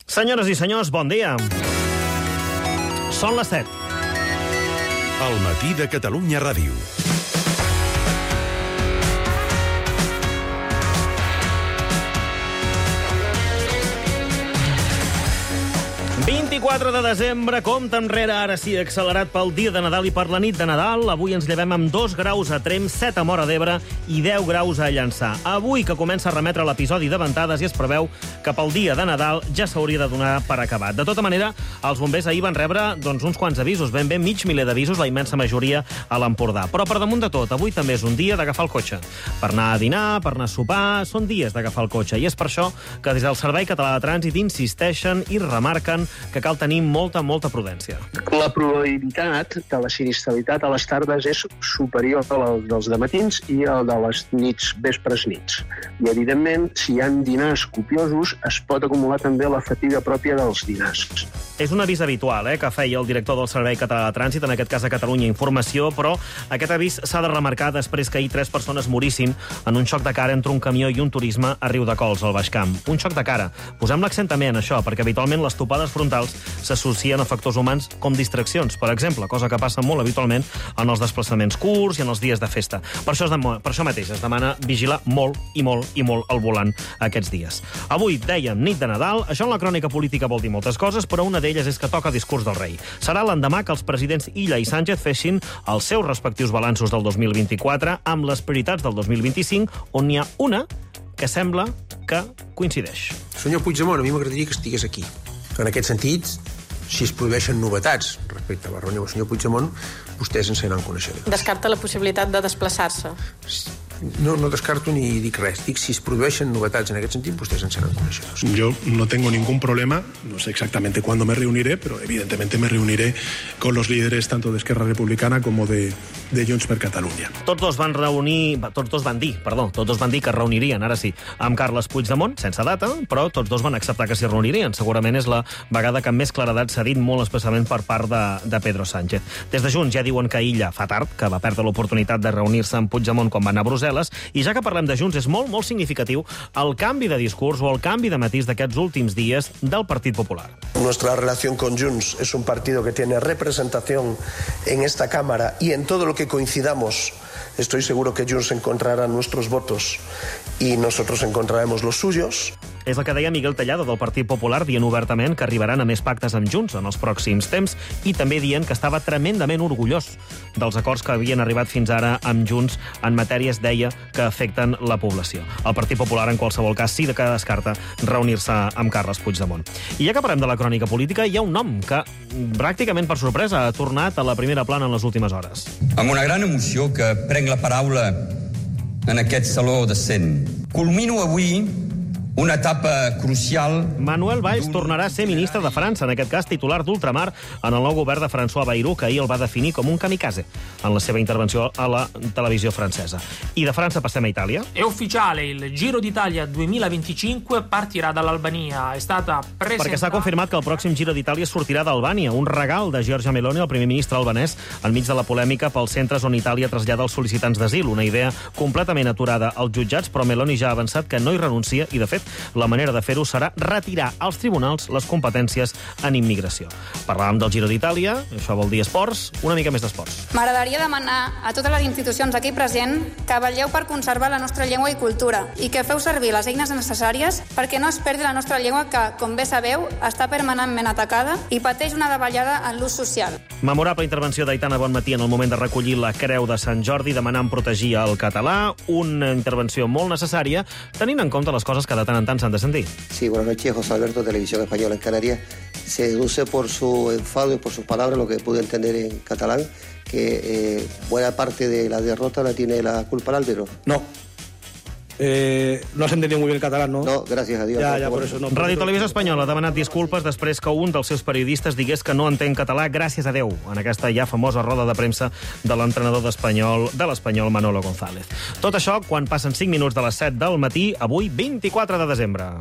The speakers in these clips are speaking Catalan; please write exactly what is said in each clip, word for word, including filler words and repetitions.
Senyores i senyors, bon dia. Són les set. El matí de Catalunya Ràdio. vint-i-quatre de desembre, compte enrere, ara sí, accelerat pel dia de Nadal i per la nit de Nadal. Avui ens llevem amb dos graus a Tremp, set a Móra d'Ebre i deu graus a Llançà. Avui que comença a remetre l'episodi de ventades i es preveu que pel dia de Nadal ja s'hauria de donar per acabat. De tota manera, els bombers ahir van rebre doncs, uns quants avisos, ben bé mig miler d'avisos, la immensa majoria a l'Empordà. Però per damunt de tot, avui també és un dia d'agafar el cotxe. Per anar a dinar, per anar a sopar, són dies d'agafar el cotxe. I és per això que des del Servei Català de Trànsit insisteixen i remarquen que cal tenir molta, molta prudència. La probabilitat de la sinistralitat a les tardes és superior a la dels dematins i a la de les nits, vespres nits. I, evidentment, si hi ha dinars copiosos, es pot acumular també la fatiga pròpia dels dinars. És un avís habitual eh, que feia el director del Servei Català de Trànsit, en aquest cas a Catalunya Informació, però aquest avís s'ha de remarcar després que ahir tres persones morissin en un xoc de cara entre un camió i un turisme a Riudecols, al Baix Camp. Un xoc de cara. Posem l'accent també en això, perquè habitualment les topades frontals s'associen a factors humans com distraccions, per exemple, cosa que passa molt habitualment en els desplaçaments curts i en els dies de festa. Per això, es dem- per això mateix es demana vigilar molt i molt i molt al volant aquests dies. Avui, dèiem, nit de Nadal. Això en la crònica política vol dir moltes coses, però una d'elles és que toca discurs del rei. Serà l'endemà que els presidents Illa i Sánchez fessin els seus respectius balanços del dos mil vint-i-quatre amb les prioritats del dos mil vint-i-cinc, on n'hi ha una que sembla que coincideix. Senyor Puigdemont, a mi m'agradaria que estigués aquí. En aquest sentit, si es produeixen novetats respecte a la reunió del senyor Puigdemont, vostès ens seran coneixedors. Descarta la possibilitat de desplaçar-se. No, no descarto ni dic res. Dic, si es produeixen novetats en aquest sentit, vostès ens seran coneixedors. Yo no tengo ningún problema, no sé exactamente cuándo me reuniré, pero evidentemente me reuniré con los líderes tanto de Esquerra Republicana como de, de Junts per Catalunya. Tots dos van reunir, tots dos van dir, perdó, tots dos van dir que es reunirien, ara sí, amb Carles Puigdemont, sense data, però tots dos van acceptar que s'hi reunirien. Segurament és la vegada que amb més claredat s'ha dit, molt especialment per part de, de Pedro Sánchez. Des de Junts ja diuen que Illa fa tard, que va perdre l'oportunitat de reunir-se amb Puigdemont quan va anar a Brussel·les, i ja que parlem de Junts, és molt, molt significatiu el canvi de discurs o el canvi de matís d'aquests últims dies del Partit Popular. Nuestra relación con Junts es un partido que tiene representación en esta Cámara y en todo lo que coincidamos estoy seguro que Junts encontrará nuestros votos y nosotros encontraremos los suyos. És el que deia Miguel Tellado del Partit Popular, dient obertament que arribaran a més pactes amb Junts en els pròxims temps i també dient que estava tremendament orgullós dels acords que havien arribat fins ara amb Junts en matèries, deia, que afecten la població. El Partit Popular, en qualsevol cas, sí que descarta reunir-se amb Carles Puigdemont. I ja que parlem de la crònica política, hi ha un nom que, pràcticament per sorpresa, ha tornat a la primera plana en les últimes hores. Amb una gran emoció que prenc la paraula en aquest saló de cent. Culmino avui una etapa crucial... Manuel Valls tornarà a ser ministre de França, en aquest cas titular d'ultramar, en el nou govern de François Bayrou, que ahir el va definir com un kamikaze en la seva intervenció a la televisió francesa. I de França passem a Itàlia. È ufficiale, il Giro d'Italia duemilaventicinque partirà dall'Albania. È stata presentata... Perquè s'ha confirmat que el pròxim Giro d'Itàlia sortirà d'Albània, un regal de Giorgia Meloni, el primer ministre albanès, enmig de la polèmica pels centres on Itàlia trasllada els sol·licitants d'asil, una idea completament aturada als jutjats, però Meloni ja ha avançat que no hi renuncia i, de fet, la manera de fer-ho serà retirar als tribunals les competències en immigració. Parlàvem del Giro d'Itàlia, això vol dir esports, una mica més d'esports. M'agradaria demanar a totes les institucions aquí present que vetlleu per conservar la nostra llengua i cultura i que feu servir les eines necessàries perquè no es perdi la nostra llengua que, com bé sabeu, està permanentment atacada i pateix una davallada en l'ús social. Memorable intervenció d'Aitana Bonmatí en el moment de recollir la Creu de Sant Jordi, demanant protegir el català, una intervenció molt necessària, tenint en compte les coses que de tant en tant s'han de sentir. Sí, buenas noches, José Alberto, Televisión Española en Canarias. Se deduce por su enfado y por sus palabras, lo que pude entender en catalán, que eh, buena parte de la derrota la tiene la culpa el árbitro. No. Eh, no has entendido muy bien el catalán, ¿no? No, gracias a Dios. Ja, ja, por eso no. Radio Televisió Espanyola ha demanat disculpes després que un dels seus periodistes digués que no entén català, gràcies a Déu, en aquesta ja famosa roda de premsa de l'entrenador d'Espanyol, de l'Espanyol Manolo González. Tot això quan passen cinc minuts de les set del matí, avui vint-i-quatre de desembre.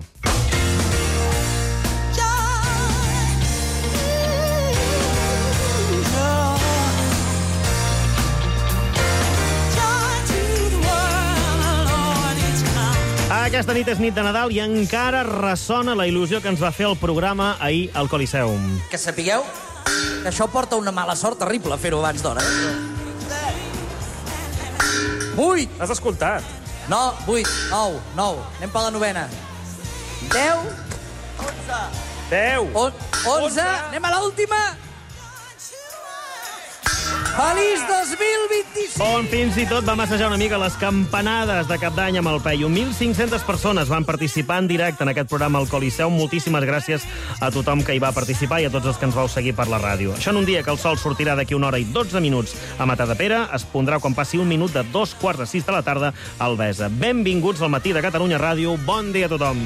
Aquesta nit és nit de Nadal i encara ressona la il·lusió que ens va fer el programa ahir al Coliseum. Que sapigueu que això porta una mala sort terrible fer-ho abans d'hora. Eh? Vuit! Has escoltat? No, vuit, nou, nou. Anem per la novena. Deu. Onze. Deu. On, onze. Anem a l'última. Feliç dos mil vint-i-cinc! On fins i tot va massajar una mica les campanades de cap d'any amb el Peyu. mil cinc-centes persones van participar en directe en aquest programa al Coliseum. Moltíssimes gràcies a tothom que hi va participar i a tots els que ens vau seguir per la ràdio. Això en un dia que el sol sortirà d'aquí una hora i dotze minuts a Matadepera, es pondrà quan passi un minut de dos quarts de sis de la tarda a Albesa. Benvinguts al Matí de Catalunya Ràdio. Bon dia a tothom.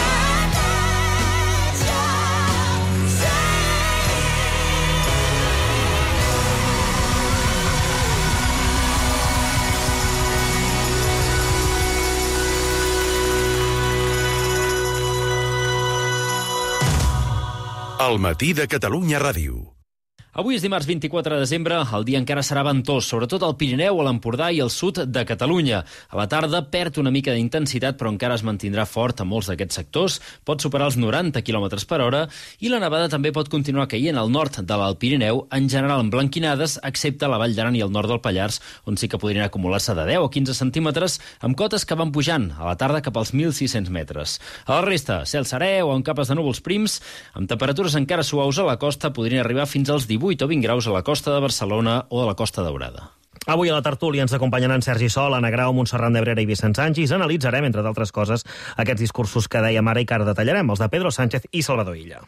El Matí de Catalunya Ràdio. Avui és dimarts vint-i-quatre de desembre, el dia encara serà ventós, sobretot al Pirineu, a l'Empordà i al sud de Catalunya. A la tarda perd una mica d'intensitat, però encara es mantindrà fort a molts d'aquests sectors, pot superar els noranta quilòmetres per hora, i la nevada també pot continuar caient al nord de l'Alt Pirineu, en general emblanquinades, excepte a la Vall d'Aran i el nord del Pallars, on sí que podrien acumular-se de deu o quinze centímetres, amb cotes que van pujant, a la tarda cap als mil sis-cents metres. A la resta, cel serè o amb capes de núvols prims, amb temperatures encara suaus a la costa, podrien arribar fins als divuit o vint graus a la costa de Barcelona o a la Costa Daurada. Avui a la tertúlia ens acompanyaran Sergi Sol, Anna Grau, Montserrat Nebrera i Vicent Sanchis. Analitzarem, entre d'altres coses, aquests discursos que dèiem ara i que ara detallarem, els de Pedro Sánchez i Salvador Illa.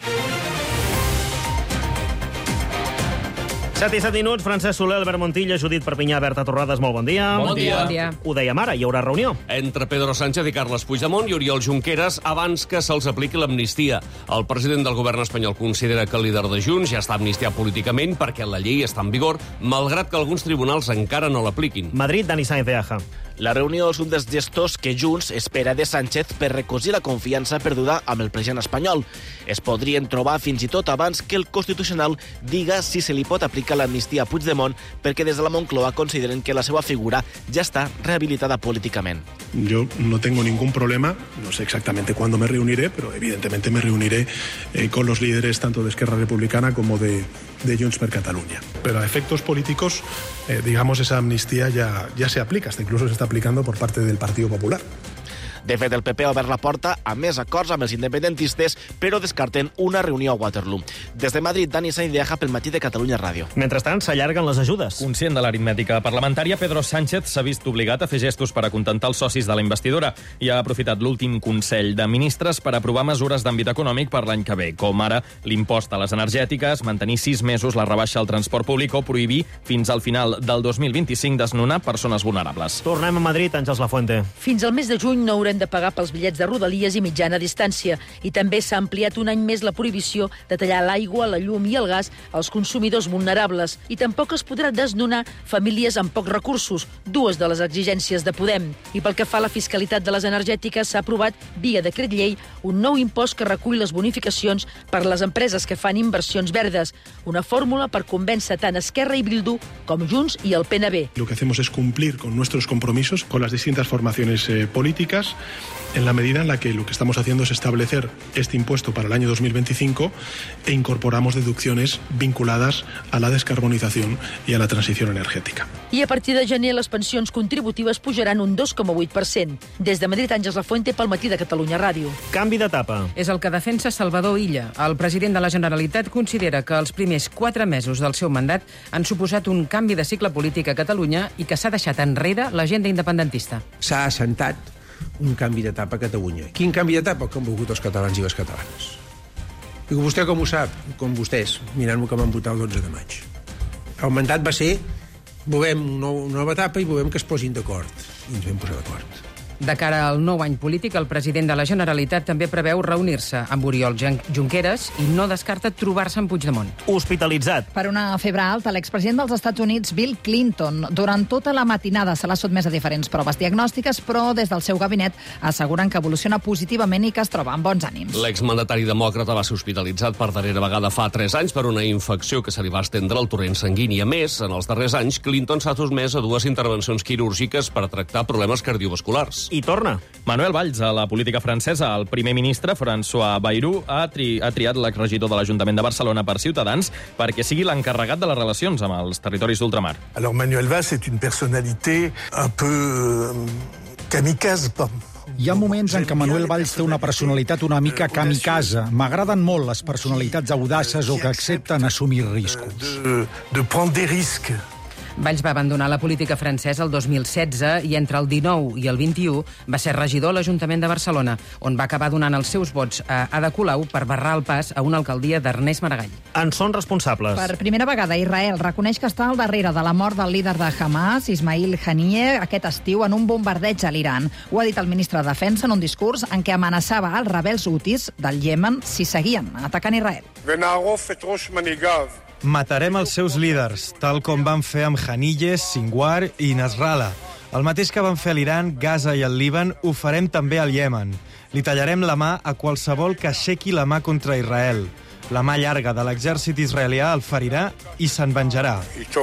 set i set minuts, Francesc Soler, Albert Montilla, Judit Perpinyà, Berta Torrades, molt bon dia. Bon dia. Bon dia. Ho dèiem ara, hi haurà reunió. Entre Pedro Sánchez i Carles Puigdemont i Oriol Junqueras abans que se'ls apliqui l'amnistia. El president del govern espanyol considera que el líder de Junts ja està amnistiat políticament perquè la llei està en vigor, malgrat que alguns tribunals encara no l'apliquin. Madrid, Dani Sáenz de Aja. La reunió és un dels gestors que Junts espera de Sánchez per recosir la confiança perduda amb el president espanyol. Es podrien trobar fins i tot abans que el Constitucional diga si se li pot aplicar l'amnistia a Puigdemont, perquè des de la Moncloa consideren que la seva figura ja està rehabilitada políticament. Yo no tengo ningún problema, no sé exactamente cuándo me reuniré, pero evidentemente me reuniré eh, con los líderes tanto de Esquerra Republicana como de, de Junts per Catalunya. Pero a efectos políticos, eh, digamos, esa amnistía ya, ya se aplica, hasta incluso se está aplicando por parte del Partido Popular. De fet, el P P ha obert la porta a més acords amb els independentistes, però descarten una reunió a Waterloo. Des de Madrid, Dani Sáenz de Aja pel Matí de Catalunya Ràdio. Mentrestant, s'allarguen les ajudes. Conscient de l'aritmètica parlamentària, Pedro Sánchez s'ha vist obligat a fer gestos per acontentar els socis de la investidura i ha aprofitat l'últim Consell de Ministres per aprovar mesures d'àmbit econòmic per l'any que ve, com ara l'impost a les energètiques, mantenir sis mesos la rebaixa al transport públic o prohibir fins al final del dos mil vint-i-cinc desnonar persones vulnerables. Tornem a Madrid, Àngels Lafuente. Fins al mes de juny no haurem de pagar pels bitllets de rodalies i mitjana distància. I també s'ha ampliat un any més la prohibició de tallar l'aigua, la llum i el gas als consumidors vulnerables. I tampoc es podrà desnonar famílies amb pocs recursos, dues de les exigències de Podem. I pel que fa a la fiscalitat de les energètiques, s'ha aprovat, via decret llei, un nou impost que recull les bonificacions per les empreses que fan inversions verdes. Una fórmula per convèncer tant Esquerra i Bildu com Junts i el P N B. Lo que hacemos es cumplir con nuestros compromisos con las distintas formaciones eh, políticas, en la medida en la que lo que estamos haciendo es establecer este impuesto para el año dos mil veinticinco e incorporamos deducciones vinculadas a la descarbonización y a la transición energética. I a partir de gener les pensions contributives pujaran un dos coma vuit per cent. Des de Madrid, Àngels Lafuente pel Matí de Catalunya Ràdio. Canvi d'etapa. És el que defensa Salvador Illa. El president de la Generalitat considera que els primers quatre mesos del seu mandat han suposat un canvi de cicle polític a Catalunya i que s'ha deixat enrere l'agenda independentista. S'ha assentat un canvi d'etapa a Catalunya. Quin canvi d'etapa que han volgut els catalans i les catalanes? Diu, vostè com ho sap? Com vostès, mirant-me que van votar el dotze de maig. El mandat va ser, volem una nova etapa i volem que es posin d'acord. I ens vam posar d'acord. De cara al nou any polític, el president de la Generalitat també preveu reunir-se amb Oriol Junqueras i no descarta trobar-se amb Puigdemont. Hospitalitzat. Per una febre alta, l'expresident dels Estats Units, Bill Clinton, durant tota la matinada se l'ha sotmès a diferents proves diagnòstiques, però des del seu gabinet asseguren que evoluciona positivament i que es troba amb bons ànims. L'exmandatari demòcrata va ser hospitalitzat per darrera vegada fa tres anys per una infecció que se li va estendre al torrent sanguini. A més, en els darrers anys, Clinton s'ha sotmès a dues intervencions quirúrgiques per tractar problemes cardiovasculars. Reus. I torna. Manuel Valls, a la política francesa, el primer ministre, François Bayrou, ha, tri ha triat l'exregidor de l'Ajuntament de Barcelona per Ciutadans perquè sigui l'encarregat de les relacions amb els territoris d'ultramar. Alors Manuel Valls est une personnalité un peu kamikaze. Hi ha moments en què Manuel Valls té una personalitat una mica kamikaze. M'agraden molt les personalitats audaces o que accepten assumir riscos. De, de prendre des risques. Valls va abandonar la política francesa el dos mil setze i entre el dinou i el vint-i-u va ser regidor a l'Ajuntament de Barcelona, on va acabar donant els seus vots a Ada Colau per barrar el pas a una alcaldia d'Ernest Maragall. En són responsables. Per primera vegada, Israel reconeix que està al darrere de la mort del líder de Hamas, Ismail Haniyeh, aquest estiu en un bombardeig a l'Iran. Ho ha dit el ministre de Defensa en un discurs en què amenaçava els rebels hutis del Iemen si seguien atacant Israel. Matarem els seus líders, tal com van fer amb Haniyeh, Sinwar i Nasrallah. El mateix que van fer a l'Iran, Gaza i el Líban, ho farem també al Iemen. Li tallarem la mà a qualsevol que aixequi la mà contra Israel. La mà llarga de l'exèrcit israelià el ferirà i se'n venjarà.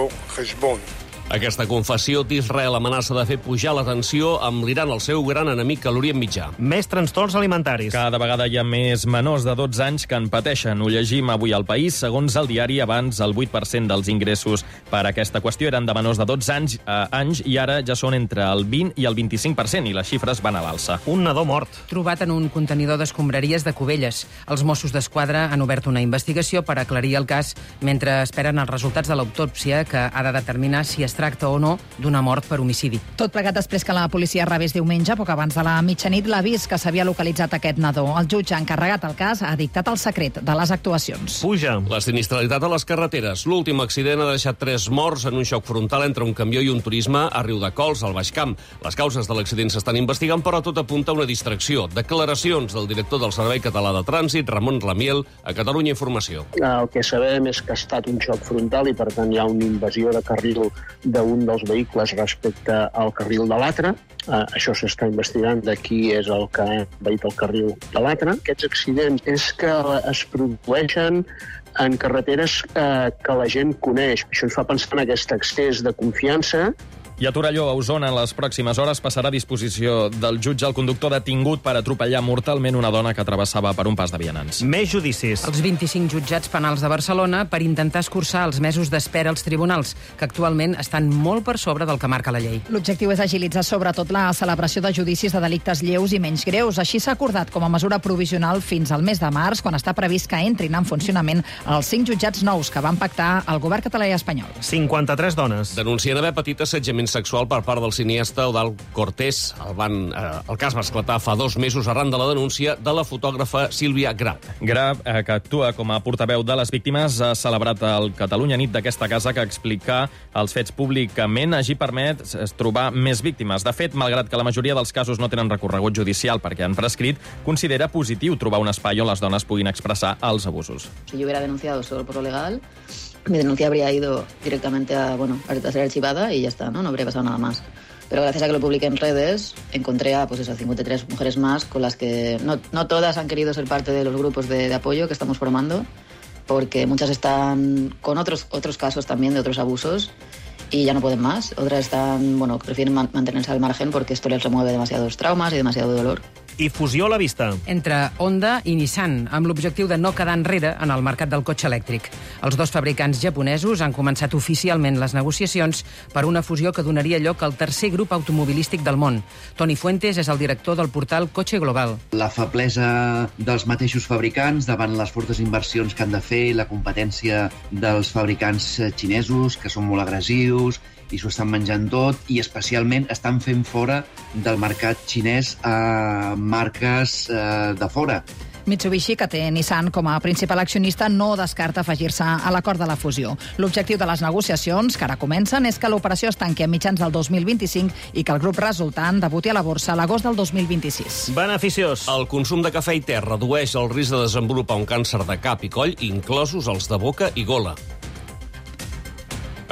Aquesta confessió d'Israel amenaça de fer pujar la tensió amb l'Iran, el seu gran enemic a l'Orient Mitjà. Més trastorns alimentaris. Cada vegada hi ha més menors de dotze anys que en pateixen. Ho llegim avui al País. Segons el diari, abans el vuit per cent dels ingressos per aquesta qüestió eren de menors de dotze anys, eh, anys i ara ja són entre el vint i el vint-i-cinc per cent i les xifres van a l'alça. Un nadó mort. Trobat en un contenidor d'escombraries de Cubelles. Els Mossos d'Esquadra han obert una investigació per aclarir el cas mentre esperen els resultats de l'autòpsia que ha de determinar si es tracta o no d'una mort per homicidi. Tot plegat després que la policia rebés diumenge, poc abans de la mitjanit, l'avís que s'havia localitzat aquest nadó. El jutge encarregat al cas ha dictat el secret de les actuacions. Puja. La sinistralitat a les carreteres. L'últim accident ha deixat tres morts en un xoc frontal entre un camió i un turisme a Riudecols, al Baix Camp. Les causes de l'accident s'estan investigant, però tot apunta a una distracció. Declaracions del director del Servei Català de Trànsit, Ramon Ramiel, a Catalunya Informació. El que sabem és que ha estat un xoc frontal i, per tant, hi ha una invasió de carril d'un dels vehicles respecte al carril de l'altre. Uh, això s'està investigant de qui és el que ha envaït el carril de l'altre. Aquests accidents és que es produeixen en carreteres uh, que la gent coneix. Això ens fa pensar en aquest excés de confiança. I a Torelló, a Osona, en les pròximes hores passarà a disposició del jutge el conductor detingut per atropellar mortalment una dona que travessava per un pas de vianants. Més judicis. Els vint-i-cinc jutjats penals de Barcelona per intentar escurçar els mesos d'espera als tribunals, que actualment estan molt per sobre del que marca la llei. L'objectiu és agilitzar sobretot la celebració de judicis de delictes lleus i menys greus. Així s'ha acordat com a mesura provisional fins al mes de març, quan està previst que entrin en funcionament els cinc jutjats nous que van pactar el govern català i espanyol. cinquanta-tres dones. Denuncien haver patit assetjament sexual per part del cineasta Eudald Cortés. El, van, eh, el cas va esclatar fa dos mesos arran de la denúncia de la fotògrafa Sílvia Grab. Grab, eh, que actua com a portaveu de les víctimes, ha celebrat el Catalunya Nit d'aquesta casa que explicar els fets públicament hagi permet trobar més víctimes. De fet, malgrat que la majoria dels casos no tenen recorregut judicial perquè han prescrit, considera positiu trobar un espai on les dones puguin expressar els abusos. Si yo hubiera denunciado solo por lo legal, mi denuncia habría ido directamente a, bueno, a ser archivada y ya está, ¿no? No habría pasado nada más. Pero gracias a que lo publiqué en redes, encontré a, pues eso, cincuenta y tres mujeres más con las que no, no todas han querido ser parte de los grupos de, de apoyo que estamos formando, porque muchas están con otros, otros casos también de otros abusos y ya no pueden más. Otras están, bueno, prefieren man mantenerse al margen porque esto les remueve demasiados traumas y demasiado dolor. I fusió a la vista. Entre Honda i Nissan, amb l'objectiu de no quedar enrere en el mercat del cotxe elèctric. Els dos fabricants japonesos han començat oficialment les negociacions per una fusió que donaria lloc al tercer grup automobilístic del món. Toni Fuentes és el director del portal Cotxe Global. La feblesa dels mateixos fabricants davant les fortes inversions que han de fer, la competència dels fabricants xinesos, que són molt agressius, i s'ho estan menjant tot, i especialment estan fent fora del mercat xinès a marques eh, de fora. Mitsubishi, que té Nissan com a principal accionista, no descarta afegir-se a l'acord de la fusió. L'objectiu de les negociacions, que ara comencen, és que l'operació es tanqui a mitjans del dos mil vint-i-cinc i que el grup resultant debuti a la borsa a l'agost del dos mil vint-i-sis. Beneficiós. El consum de cafè i te redueix el risc de desenvolupar un càncer de cap i coll, inclosos els de boca i gola.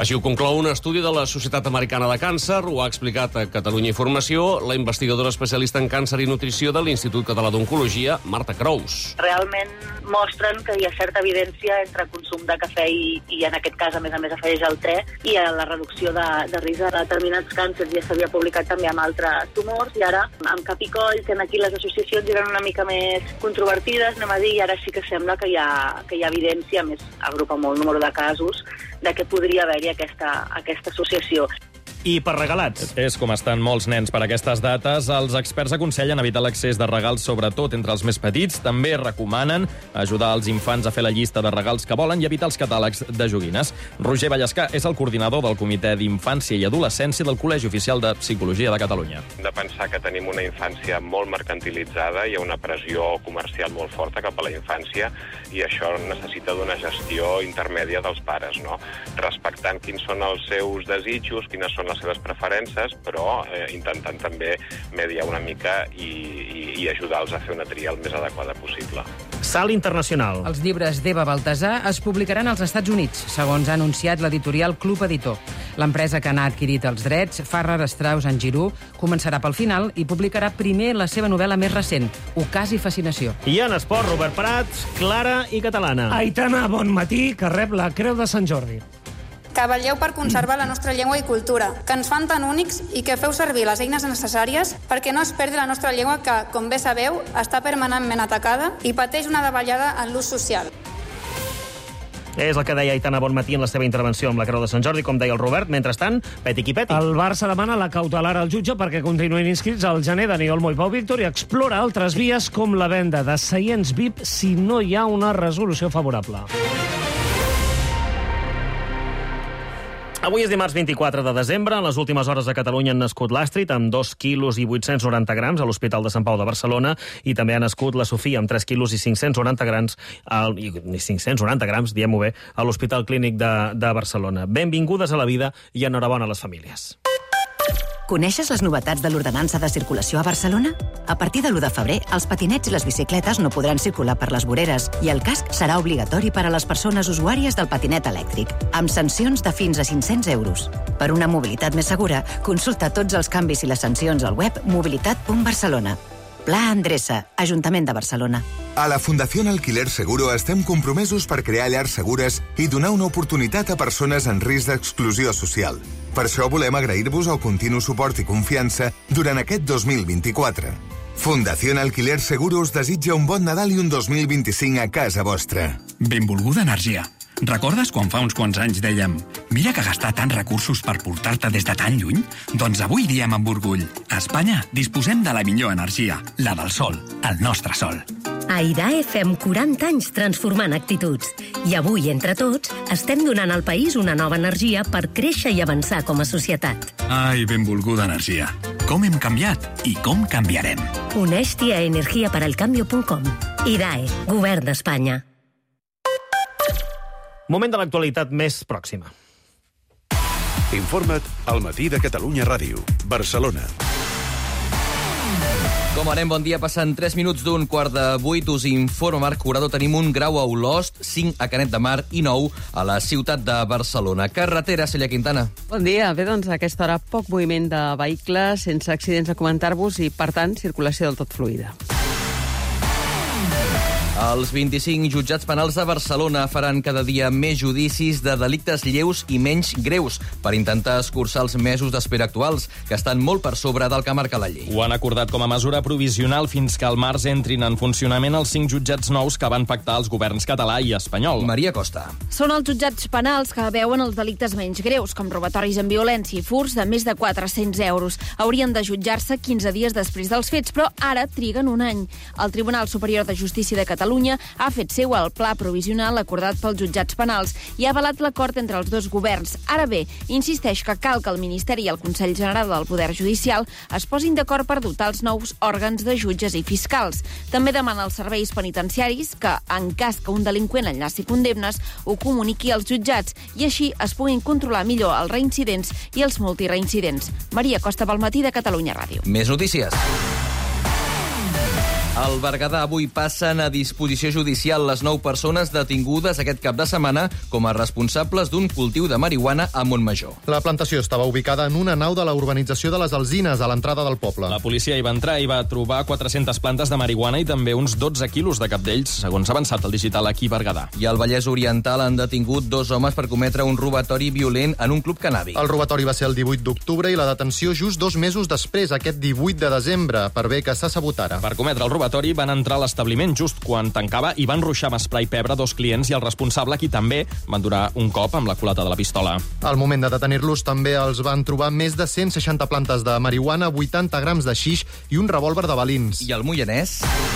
Així ho conclou un estudi de la Societat Americana de Càncer, ho ha explicat a Catalunya Informació la investigadora especialista en càncer i nutrició de l'Institut Català d'Oncologia, Marta Crous. Realment mostren que hi ha certa evidència entre consum de cafè i, i en aquest cas, a més a més, afegeix el te i a la reducció de, de risc de determinats càncers. Ja s'havia publicat també amb altres tumors i ara amb cap i coll, que aquí les associacions eren una mica més controvertides, anem a dir, i ara sí que sembla que hi ha, que hi ha evidència, més agrupa molt número de casos, de que podria haver-hi aquesta, aquesta associació. I per regalats. És com estan molts nens per aquestes dates. Els experts aconsellen evitar l'accés de regals, sobretot entre els més petits. També recomanen ajudar els infants a fer la llista de regals que volen i evitar els catàlegs de joguines. Roger Vallescà és el coordinador del Comitè d'Infància i Adolescència del Col·legi Oficial de Psicologia de Catalunya. Hem de pensar que tenim una infància molt mercantilitzada, hi ha una pressió comercial molt forta cap a la infància i això necessita d'una gestió intermèdia dels pares, no? Respectant quins són els seus desitjos, quines són les seves preferències, però eh, intentant també mediar una mica i, i, i ajudar-los a fer una tria el més adequada possible. Salt internacional. Els llibres d'Eva Baltasar es publicaran als Estats Units, segons ha anunciat l'editorial Club Editor. L'empresa que n'ha adquirit els drets, Farrar, Straus and Giroux, començarà pel final i publicarà primer la seva novel·la més recent, Ocàs i fascinació. I en esport, Robert Prat, clara i catalana. Aitana, bon matí, que rep la Creu de Sant Jordi. Que vetlleu per conservar la nostra llengua i cultura, que ens fan tan únics i que feu servir les eines necessàries perquè no es perdi la nostra llengua que, com bé sabeu, està permanentment atacada i pateix una davallada en l'ús social. És el que deia Aitana Bonmatí en la seva intervenció amb la Creu de Sant Jordi, com deia el Robert. Mentrestant, peti qui peti. El Barça demana la cautelar al jutge perquè continuïn inscrits al gener Dani Olmo i Pau Víctor i explora altres vies com la venda de seients V I P si no hi ha una resolució favorable. Avui és dimarts vint-i-quatre de desembre. En les últimes hores a Catalunya han nascut l'Àstrid amb dos quilos i vuit-cents noranta grams a l'Hospital de Sant Pau de Barcelona i també ha nascut la Sofia amb tres quilos i cinc-cents noranta grams, al, i cinc-cents noranta grams, diguem-ho bé, a l'Hospital Clínic de, de Barcelona. Benvingudes a la vida i enhorabona a les famílies. Coneixes les novetats de l'ordenança de circulació a Barcelona? A partir de l'u de febrer, els patinets i les bicicletes no podran circular per les voreres i el casc serà obligatori per a les persones usuàries del patinet elèctric, amb sancions de fins a cinc-cents euros. Per una mobilitat més segura, consulta tots els canvis i les sancions al web mobilitat punt barcelona. Pla Endreça, Ajuntament de Barcelona. A la Fundació Alquiler Seguro estem compromesos per crear llars segures i donar una oportunitat a persones en risc d'exclusió social. Per això volem agrair-vos el continu suport i confiança durant aquest dos mil vint-i-quatre. Fundació Alquiler Seguro us desitja un bon Nadal i un dos mil vint-i-cinc a casa vostra. Benvolguda energia. Recordes quan fa uns quants anys dèiem mira que gastar tants recursos per portar-te des de tan lluny? Doncs avui diem amb orgull. A Espanya disposem de la millor energia, la del sol, el nostre sol. A I D A E fem quaranta anys transformant actituds. I avui, entre tots, estem donant al país una nova energia per créixer i avançar com a societat. Ai, benvolguda energia. Com hem canviat i com canviarem. Uneix-t'hi a energia per al cambio punt com. I D A E, Govern d'Espanya. Moment de l'actualitat més pròxima. Informa't al Matí de Catalunya Ràdio, Barcelona. Com anem, bon dia. Passant tres minuts d'un quart de vuit. Us informa Marc Curado. Tenim un grau a Olost, cinc a Canet de Mar i nou a la ciutat de Barcelona. Carretera, Celia Quintana. Bon dia. Bé, doncs a aquesta hora poc moviment de vehicles, sense accidents a comentar-vos i, per tant, circulació del tot fluida. Els vint-i-cinc jutjats penals de Barcelona faran cada dia més judicis de delictes lleus i menys greus per intentar escurçar els mesos d'espera actuals, que estan molt per sobre del que marca la llei. Ho han acordat com a mesura provisional fins que al març entrin en funcionament els cinc jutjats nous que van pactar els governs català i espanyol. Maria Costa. Són els jutjats penals que veuen els delictes menys greus, com robatoris amb violència i furts de més de quatre-cents euros. Haurien de jutjar-se quinze dies després dels fets, però ara triguen un any. El Tribunal Superior de Justícia de Catalunya ha fet seu el pla provisional acordat pels jutjats penals i ha avalat l'acord entre els dos governs. Ara bé, insisteix que cal que el Ministeri i el Consell General del Poder Judicial es posin d'acord per dotar els nous òrgans de jutges i fiscals. També demana als serveis penitenciaris que, en cas que un delinqüent enllaci condemnes, ho comuniqui als jutjats i així es puguin controlar millor els reincidents i els multireincidents. Maria Costa, pel Matí de Catalunya Ràdio. Més notícies. Al Berguedà avui passen a disposició judicial les nou persones detingudes aquest cap de setmana com a responsables d'un cultiu de marihuana a Montmajor. La plantació estava ubicada en una nau de la urbanització de les Alzines, a l'entrada del poble. La policia hi va entrar i va trobar quatre-centes plantes de marihuana i també uns dotze quilos de cap d'ells, segons ha avançat el digital aquí a Berguedà. I al Vallès Oriental han detingut dos homes per cometre un robatori violent en un club cannàbic. El robatori va ser el divuit d'octubre i la detenció just dos mesos després, aquest divuit de desembre, per bé que s'ha sabut ara. Per cometre el robatori van entrar a l'establiment just quan tancava i van ruixar amb esprai pebre dos clients i el responsable, qui també van durar un cop amb la culata de la pistola. Al moment de detenir-los també els van trobar més de cent seixanta plantes de marihuana, vuitanta grams de xix i un revòlver de balins. I al Moianès?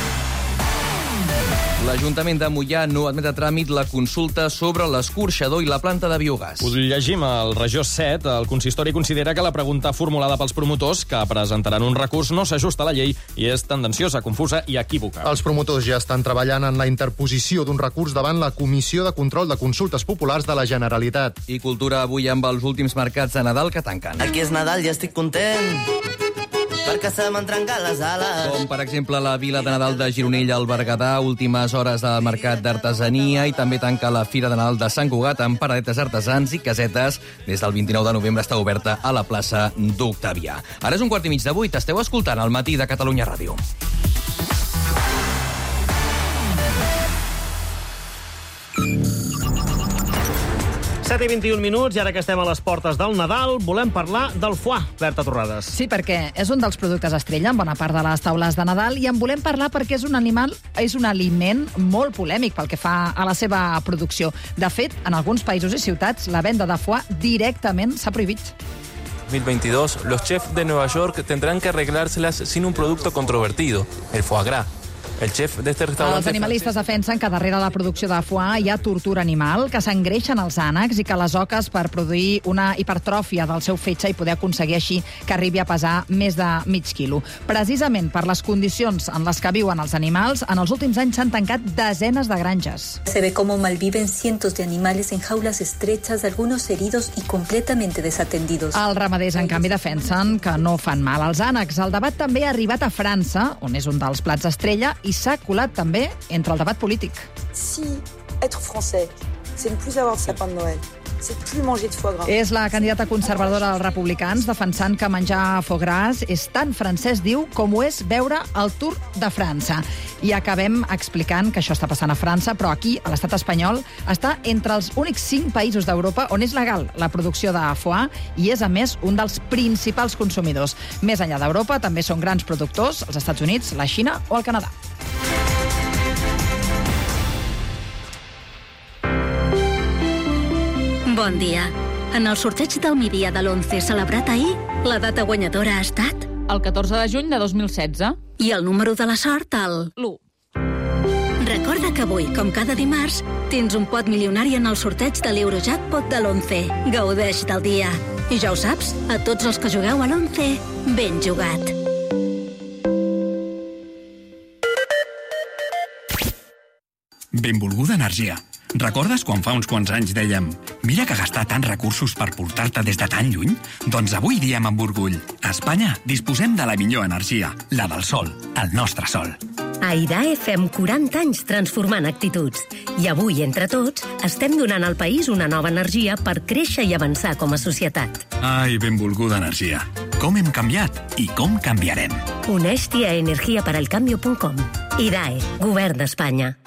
L'Ajuntament de Moià no admet a tràmit la consulta sobre l'escorxador i la planta de biogàs. Ho llegim al Regió set. El consistori considera que la pregunta formulada pels promotors, que presentaran un recurs, no s'ajusta a la llei i és tendenciosa, confusa i equívoca. Els promotors ja estan treballant en la interposició d'un recurs davant la Comissió de Control de Consultes Populars de la Generalitat. I cultura avui amb els últims mercats de Nadal que tanquen. Aquí és Nadal i estic content, perquè se m'han trencat les ales. Com, per exemple, la Vila de Nadal de Gironella al Berguedà, últimes hores del mercat d'artesania, i també tanca la Fira de Nadal de Sant Cugat amb paradetes artesans i casetes. Des del vint-i-nou de novembre està oberta a la plaça d'Octavià. Ara és un quart i mig de vuit. Esteu escoltant El matí de Catalunya Ràdio. set i vint-i-un minuts, i ara que estem a les portes del Nadal, volem parlar del foie, Berta Torrades. Sí, perquè és un dels productes estrella en bona part de les taules de Nadal, i en volem parlar perquè és un animal, és un aliment molt polèmic pel que fa a la seva producció. De fet, en alguns països i ciutats, la venda de foie directament s'ha prohibit. dos mil veintidós, los chefs de Nueva York tendrán que arreglárselas sin un producto controvertido, el foie gras. El chef d'este restaurant... Els animalistes defensen que darrere la producció de foie hi ha tortura animal, que s'engreixen els ànecs i que les oques per produir una hipertròfia del seu fetge i poder aconseguir així que arribi a pesar més de mig quilo. Precisament per les condicions en les que viuen els animals, en els últims anys s'han tancat desenes de granges. Se ve cómo malviven cientos de animales en jaulas estrechas, algunos heridos y completamente desatendidos. Els ramaders, en canvi, defensen que no fan mal als ànecs. El debat també ha arribat a França, on és un dels plats estrella, i s'ha colat també entre el debat polític. Si être français, c'est ne plus avoir de sapin de Noël, c'est plus manger de foie gras. És la candidata conservadora dels republicans defensant que menjar foie gras és tan francès, diu, com ho és veure el Tour de França. I acabem explicant que això està passant a França, però aquí, a l'estat espanyol, està entre els únics cinc països d'Europa on és legal la producció de foie i és, a més, un dels principals consumidors. Més enllà d'Europa, també són grans productors als Estats Units, la Xina o el Canadà. Bon dia. En el sorteig del migdia de l'onze celebrat ahir, la data guanyadora ha estat... El catorze de juny de dos mil setze. I el número de la sort, el... l'u. Recorda que avui, com cada dimarts, tens un pot milionari en el sorteig de l'Eurojackpot de l'onze. Gaudeix del dia. I ja ho saps, a tots els que jugueu a l'onze, ben jugat. Benvolguda energia. Recordes quan fa uns quants anys dèiem mira que gastar tants recursos per portar-te des de tan lluny? Doncs avui diem amb orgull a Espanya disposem de la millor energia, la del sol, el nostre sol. A I D A E fem quaranta anys transformant actituds. I avui, entre tots, estem donant al país una nova energia per créixer i avançar com a societat. Ai, benvolguda energia. Com hem canviat i com canviarem. Uneix-t'hi a energia per al cambio punt com. I D A E, Govern d'Espanya.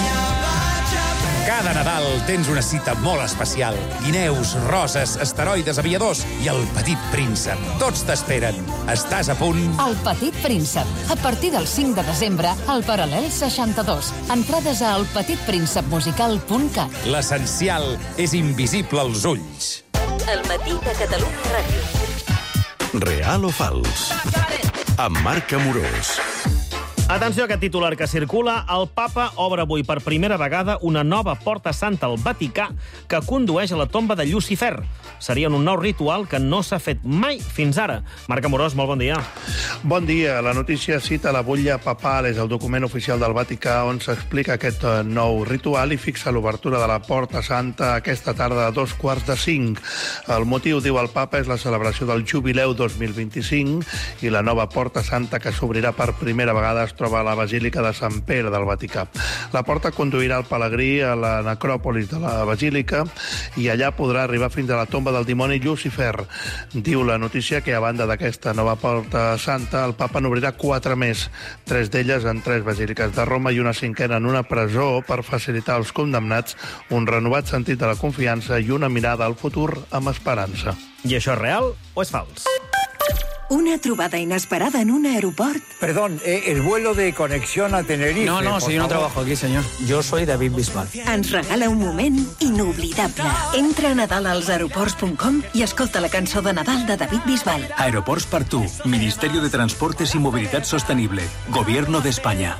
Cada Nadal tens una cita molt especial. Guineus, roses, asteroides, aviadors i el Petit Príncep. Tots t'esperen. Estàs a punt? El Petit Príncep. A partir del cinc de desembre, al Paral·lel seixanta-dos. Entrades a el petit príncep musical punt cat. L'essencial és invisible als ulls. El matí de Catalunya Ràdio. Real o fals? Amb Marc Amorós. Atenció a aquest titular que circula. El papa obre avui per primera vegada una nova porta santa al Vaticà que condueix a la tomba de Llucifer. Seria un nou ritual que no s'ha fet mai fins ara. Marc Amorós, molt bon dia. Bon dia. La notícia cita la butlla papal, és el document oficial del Vaticà on s'explica aquest nou ritual i fixa l'obertura de la porta santa aquesta tarda a dos quarts de cinc. El motiu, diu el papa, és la celebració del Jubileu dos mil vint-i-cinc i la nova porta santa que s'obrirà per primera vegada es es troba a la Basílica de Sant Pere del Vaticà. La porta conduirà el pelegrí a la necròpolis de la Basílica i allà podrà arribar fins a la tomba del dimoni Llucifer. Diu la notícia que, a banda d'aquesta nova porta santa, el papa n'obrirà quatre més, tres d'elles en tres basíliques de Roma i una cinquena en una presó per facilitar als condemnats un renovat sentit de la confiança i una mirada al futur amb esperança. I això és real o és fals? Una trobada inesperada en un aeroport. Perdón, eh, el vuelo de conexión a Tenerife. No, no, si yo no trabajo aquí, señor. Yo soy David Bisbal. Ens regala un moment inoblidable. Entra a nadal als aeroports punt com i escolta la cançó de Nadal de David Bisbal. Aeroports per tu. Ministerio de Transportes y Movilidad Sostenible. Gobierno de España.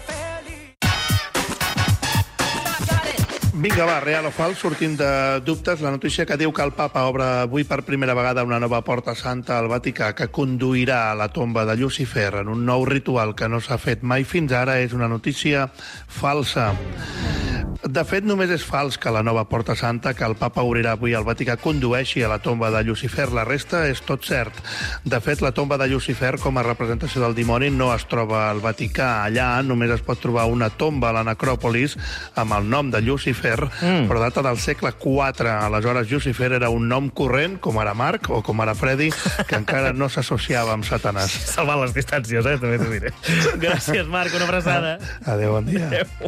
Vinga, va, real o fals, sortint de dubtes, la notícia que diu que el papa obre avui per primera vegada una nova porta santa al Vaticà que conduirà a la tomba de Llucifer en un nou ritual que no s'ha fet mai fins ara és una notícia falsa. De fet, només és fals que la nova porta santa que el papa obrirà avui al Vaticà condueixi a la tomba de Llucifer. La resta és tot cert. De fet, la tomba de Llucifer, com a representació del dimoni, no es troba al Vaticà. Allà només es pot trobar una tomba a la necròpolis amb el nom de Llucifer, mm. però data del segle quatre. Aleshores, Llucifer era un nom corrent, com ara Marc o com ara Freddy, que encara no s'associava amb Satanàs. Salvant les distàncies, eh? També t'ho diré. Gràcies, Marc, una abraçada. Adéu, bon dia. Adéu.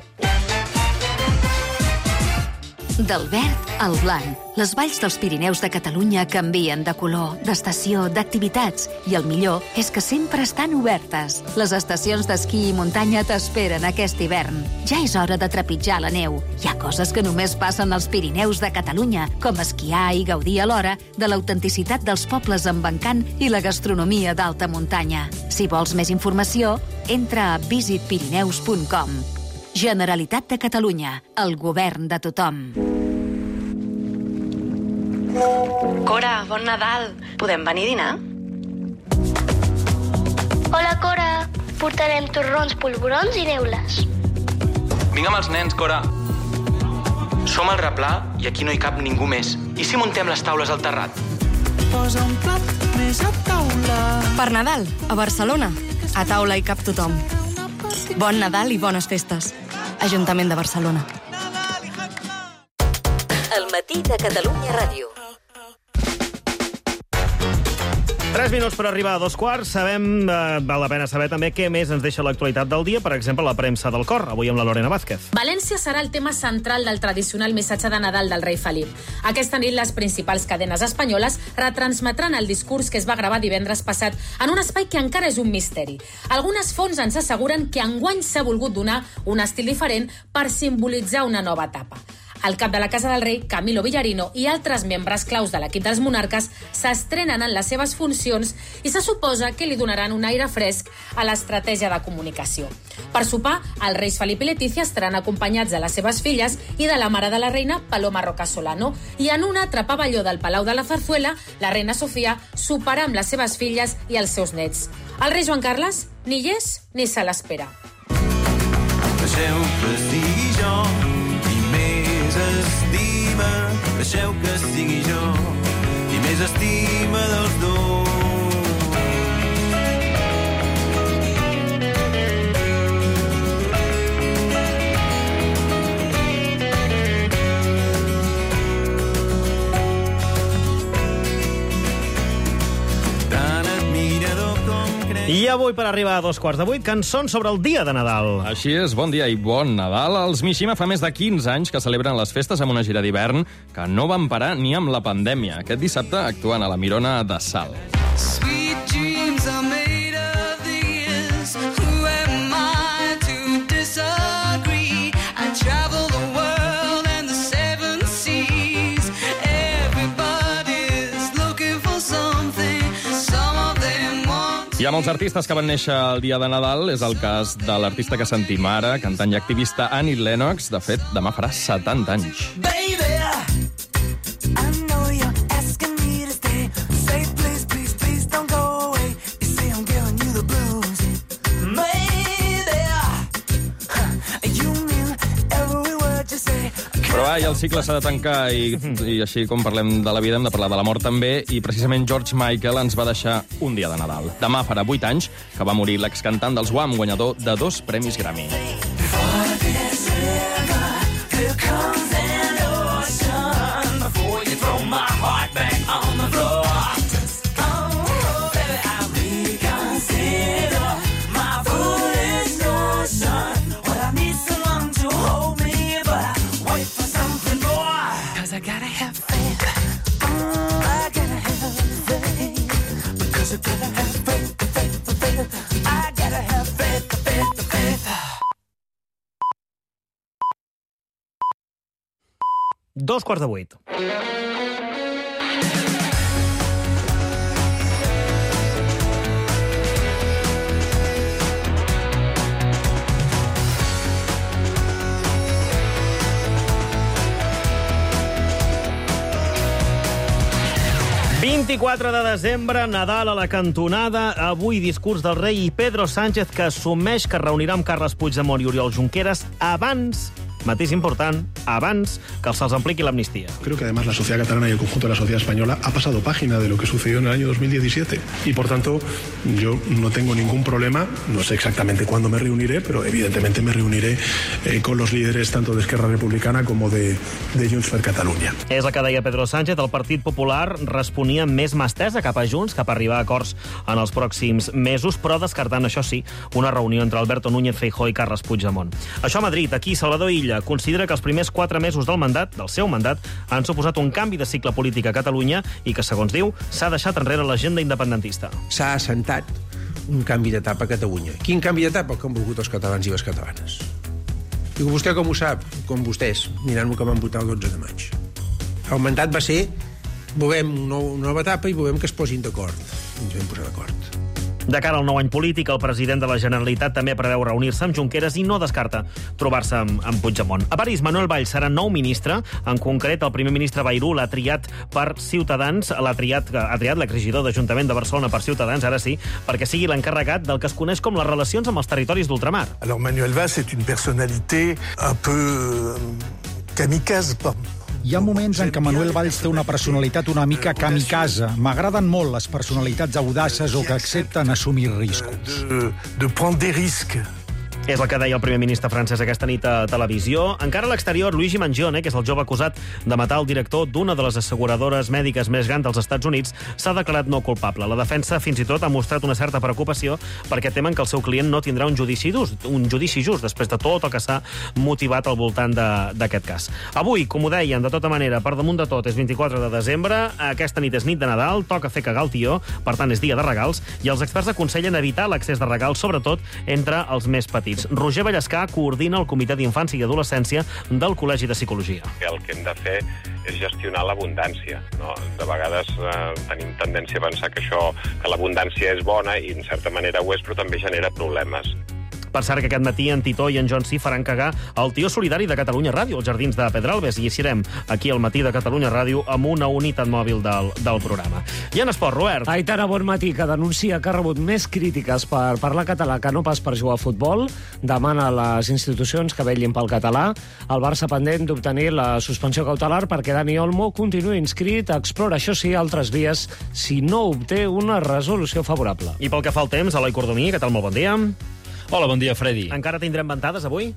Del verd al blanc, les valls dels Pirineus de Catalunya canvien de color, d'estació, d'activitats, i el millor és que sempre estan obertes. Les estacions d'esquí i muntanya t'esperen aquest hivern. Ja és hora de trepitjar la neu. Hi ha coses que només passen als Pirineus de Catalunya, com esquiar i gaudir alhora de l'autenticitat dels pobles amb encant i la gastronomia d'alta muntanya. Si vols més informació, entra a visit pirineus punt com. Generalitat de Catalunya, el govern de tothom. Cora, bon Nadal. Podem venir a dinar? Hola, Cora. Portarem torrons, polvorons i neules. Vinga amb els nens, Cora. Som al replà i aquí no hi cap ningú més. I si muntem les taules al terrat? Posa un plat més a taula. Per Nadal, a Barcelona, a taula hi cap tothom. Bon Nadal i bones festes. Ajuntament de Barcelona. El matí de Catalunya Ràdio. Tres minuts per arribar a dos quarts. Sabem, eh, val la pena saber també què més ens deixa l'actualitat del dia, per exemple, la premsa del cor, avui amb la Lorena Vázquez. València serà el tema central del tradicional missatge de Nadal del rei Felip. Aquesta nit les principals cadenes espanyoles retransmetran el discurs que es va gravar divendres passat en un espai que encara és un misteri. Algunes fonts ens asseguren que enguany s'ha volgut donar un estil diferent per simbolitzar una nova etapa. El cap de la Casa del Rei, Camilo Villarino, i altres membres claus de l'equip dels monarques s'estrenen en les seves funcions i se suposa que li donaran un aire fresc a l'estratègia de comunicació. Per sopar, els reis Felip i Letícia estaran acompanyats de les seves filles i de la mare de la reina, Paloma Roca Solano, i en un altre pavelló del Palau de la Zarzuela, la reina Sofia soparà amb les seves filles i els seus nets. El rei Joan Carles ni hi és ni se l'espera. Deixeu que sigui jo qui més estima, deixeu que sigui jo qui més estima dels dos. I avui, per arribar a dos quarts de vuit, cançons sobre el dia de Nadal. Així és, bon dia i bon Nadal. Els Mishima fa més de quinze anys que celebren les festes amb una gira d'hivern que no van parar ni amb la pandèmia. Aquest dissabte actuen a la Mirona de Salt. Sweet dreams are made of these. Who am I to disagree? I travel the world and the seven seas. Everybody's looking for something. Some of them want. Hi ha molts artistes que van néixer el dia de Nadal. És el cas de l'artista que sentim ara, cantant i activista Annie Lennox. De fet, demà farà setanta anys. Baby, I know you're asking me to stay. Say please, please, please don't go away. You say I'm giving you the blues. Maybe you mean every word you say. Però va, i el cicle s'ha de tancar i, i així com parlem de la vida hem de parlar de la mort també, i precisament George Michael ens va deixar un dia de Nadal. Demà farà vuit anys que va morir l'excantant dels Wham, guanyador de dos premis Grammy. Dos quarts de vuit. vint-i-quatre de desembre, Nadal a la cantonada. Avui discurs del rei i Pedro Sánchez, que assumeix que reunirà amb Carles Puigdemont i Oriol Junqueras abans, matís important, abans que se'ls apliqui l'amnistia. Creo que además la sociedad catalana y el conjunto de la sociedad española ha pasado página de lo que sucedió en el año dos mil diecisiete. Y por tanto, yo no tengo ningún problema, no sé exactamente cuándo me reuniré, pero evidentemente me reuniré eh, con los líderes tanto de Esquerra Republicana como de, de Junts per Catalunya. És el que deia Pedro Sánchez. El Partit Popular responia més mà estesa cap a Junts, cap a arribar a acords en els pròxims mesos, però descartant, això sí, una reunió entre Alberto Núñez Feijóo i Carles Puigdemont. Això a Madrid. Aquí, Salvador Illa considera que els primers quatre mesos del mandat, del seu mandat, han suposat un canvi de cicle polític a Catalunya i que, segons diu, s'ha deixat enrere l'agenda independentista. S'ha assentat un canvi d'etapa a Catalunya. Quin canvi d'etapa? El que han volgut els catalans i les catalanes. I vostè com ho sap? Com vostès, mirant-ho que van votar el dotze de maig. El mandat va ser volem una nova etapa i volem que es posin d'acord. Ens vam posar d'acord. De cara al nou any polític, el president de la Generalitat també preveu reunir-se amb Junqueras i no descarta trobar-se amb, amb Puigdemont. A París, Manuel Valls serà nou ministre. En concret, el primer ministre Bayrou l'ha triat per Ciutadans, l'ha triat, ha triat l'exregidor d'Ajuntament de Barcelona per Ciutadans, ara sí, perquè sigui l'encarregat del que es coneix com les relacions amb els territoris d'ultramar. Alors Manuel Valls est une personnalité un peu kamikaze, pas... Hi ha moments en què Manuel Valls té una personalitat una mica kamikaze. M'agraden molt les personalitats audaces o que accepten assumir riscos. De, de prendre des risques. És el que deia el primer ministre francès aquesta nit a televisió. Encara a l'exterior, Luigi Mangione, que és el jove acusat de matar el director d'una de les asseguradores mèdiques més grans dels Estats Units, s'ha declarat no culpable. La defensa fins i tot ha mostrat una certa preocupació perquè temen que el seu client no tindrà un judici just, un judici just després de tot el que s'ha motivat al voltant d'aquest cas. Avui, com ho deien, de tota manera, per damunt de tot, és vint-i-quatre de desembre, aquesta nit és nit de Nadal, toca fer cagar el tió, per tant és dia de regals, i els experts aconsellen evitar l'accés de regals, sobretot entre els més petits. Roger Vallescà coordina el Comitè d'Infància i Adolescència del Col·legi de Psicologia. El que hem de fer és gestionar l'abundància. No? De vegades eh, tenim tendència a pensar que, això, que l'abundància és bona i en certa manera ho és, però també genera problemes. Per cert, que aquest matí en Titó i en John C. faran cagar el tió solidari de Catalunya Ràdio, als Jardins de Pedralbes, i hi serem aquí al matí de Catalunya Ràdio amb una unitat mòbil del, del programa. I en esport, Robert. Aitana Bonmatí, que denuncia que ha rebut més crítiques per parlar català que no pas per jugar a futbol, demana a les institucions que vetllin pel català. El Barça pendent d'obtenir la suspensió cautelar perquè Dani Olmo continuï inscrit, explora, això sí, altres vies si no obté una resolució favorable. I pel que fa al temps, Eloi Cordomí, què tal? Molt bon dia. Hola, bon dia, Freddy. Encara tindrem ventades avui?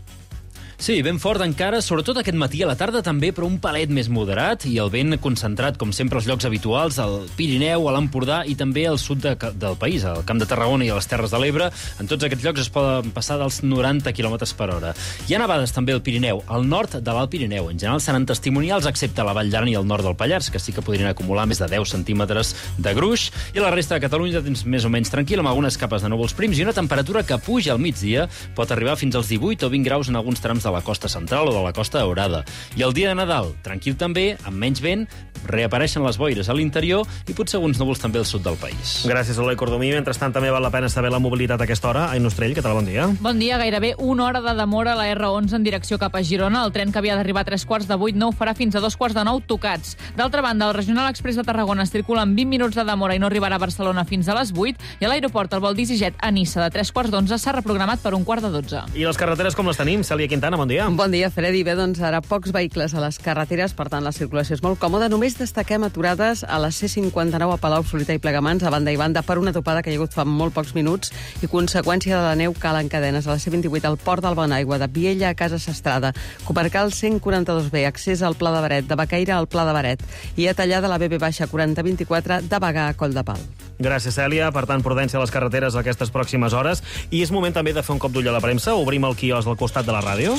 Sí, ben fort encara, sobretot aquest matí, a la tarda també, però un palet més moderat i el vent concentrat, com sempre, als llocs habituals, al Pirineu, a l'Empordà i també al sud de, del país, al Camp de Tarragona i a les Terres de l'Ebre. En tots aquests llocs es poden passar dels noranta quilòmetres per hora. Hi ha nevades també al Pirineu, al nord de l'Alt Pirineu. En general seran testimonials, excepte a la Vall d'Aran i el nord del Pallars, que sí que podrien acumular més de deu centímetres de gruix. I la resta de Catalunya tens més o menys tranquil, amb algunes capes de núvols prims i una temperatura que puja al migdia, pot arribar fins als divuit o vint graus en alguns trams de la costa central o de la costa daurada. I el dia de Nadal, tranquil també, amb menys vent, reapareixen les boires a l'interior i potser alguns núvols també al sud del país. Gràcies, Eloi Cordomí. Mentrestant, també val la pena saber la mobilitat a aquesta hora. Ai, Nostrell, què tal? Bon dia. Bon dia. Gairebé una hora de demora a la erre onze en direcció cap a Girona. El tren que havia d'arribar a tres quarts de vuit no ho farà fins a dos quarts de nou tocats. D'altra banda, el Regional Express de Tarragona es circula amb vint minuts de demora i no arribarà a Barcelona fins a les vuit, i a l'aeroport el vol d'EasyJet a Niça de tres quarts d'onze s'ha reprogramat per un quart de dotze. I les carreteres com les tenim? Cèlia Quintana, bon dia. Bon dia, Freddy. Bé, doncs ara pocs vehicles a les carreteres, per tant la circulació és molt còmoda. Només destaquem aturades a la C cinquanta-nou a Palau, Solità i Plegamans, a banda i banda, per una topada que hi ha hagut fa molt pocs minuts i conseqüència de la neu calen cadenes. A la C vint-i-vuit al Port del Benaigua, de Viella a Casa Sastrada, comarcal cent quaranta-dos B, accés al Pla de Beret, de Baqueira al Pla de Beret, i a tallada la B B baixa quaranta vint-i-quatre de Bagà a Coll de Pal. Gràcies, Cèlia. Per tant, prudència a les carreteres aquestes pròximes hores. I és moment també de fer un cop d'ull a la premsa. Obrim el quiosc al costat de la ràdio.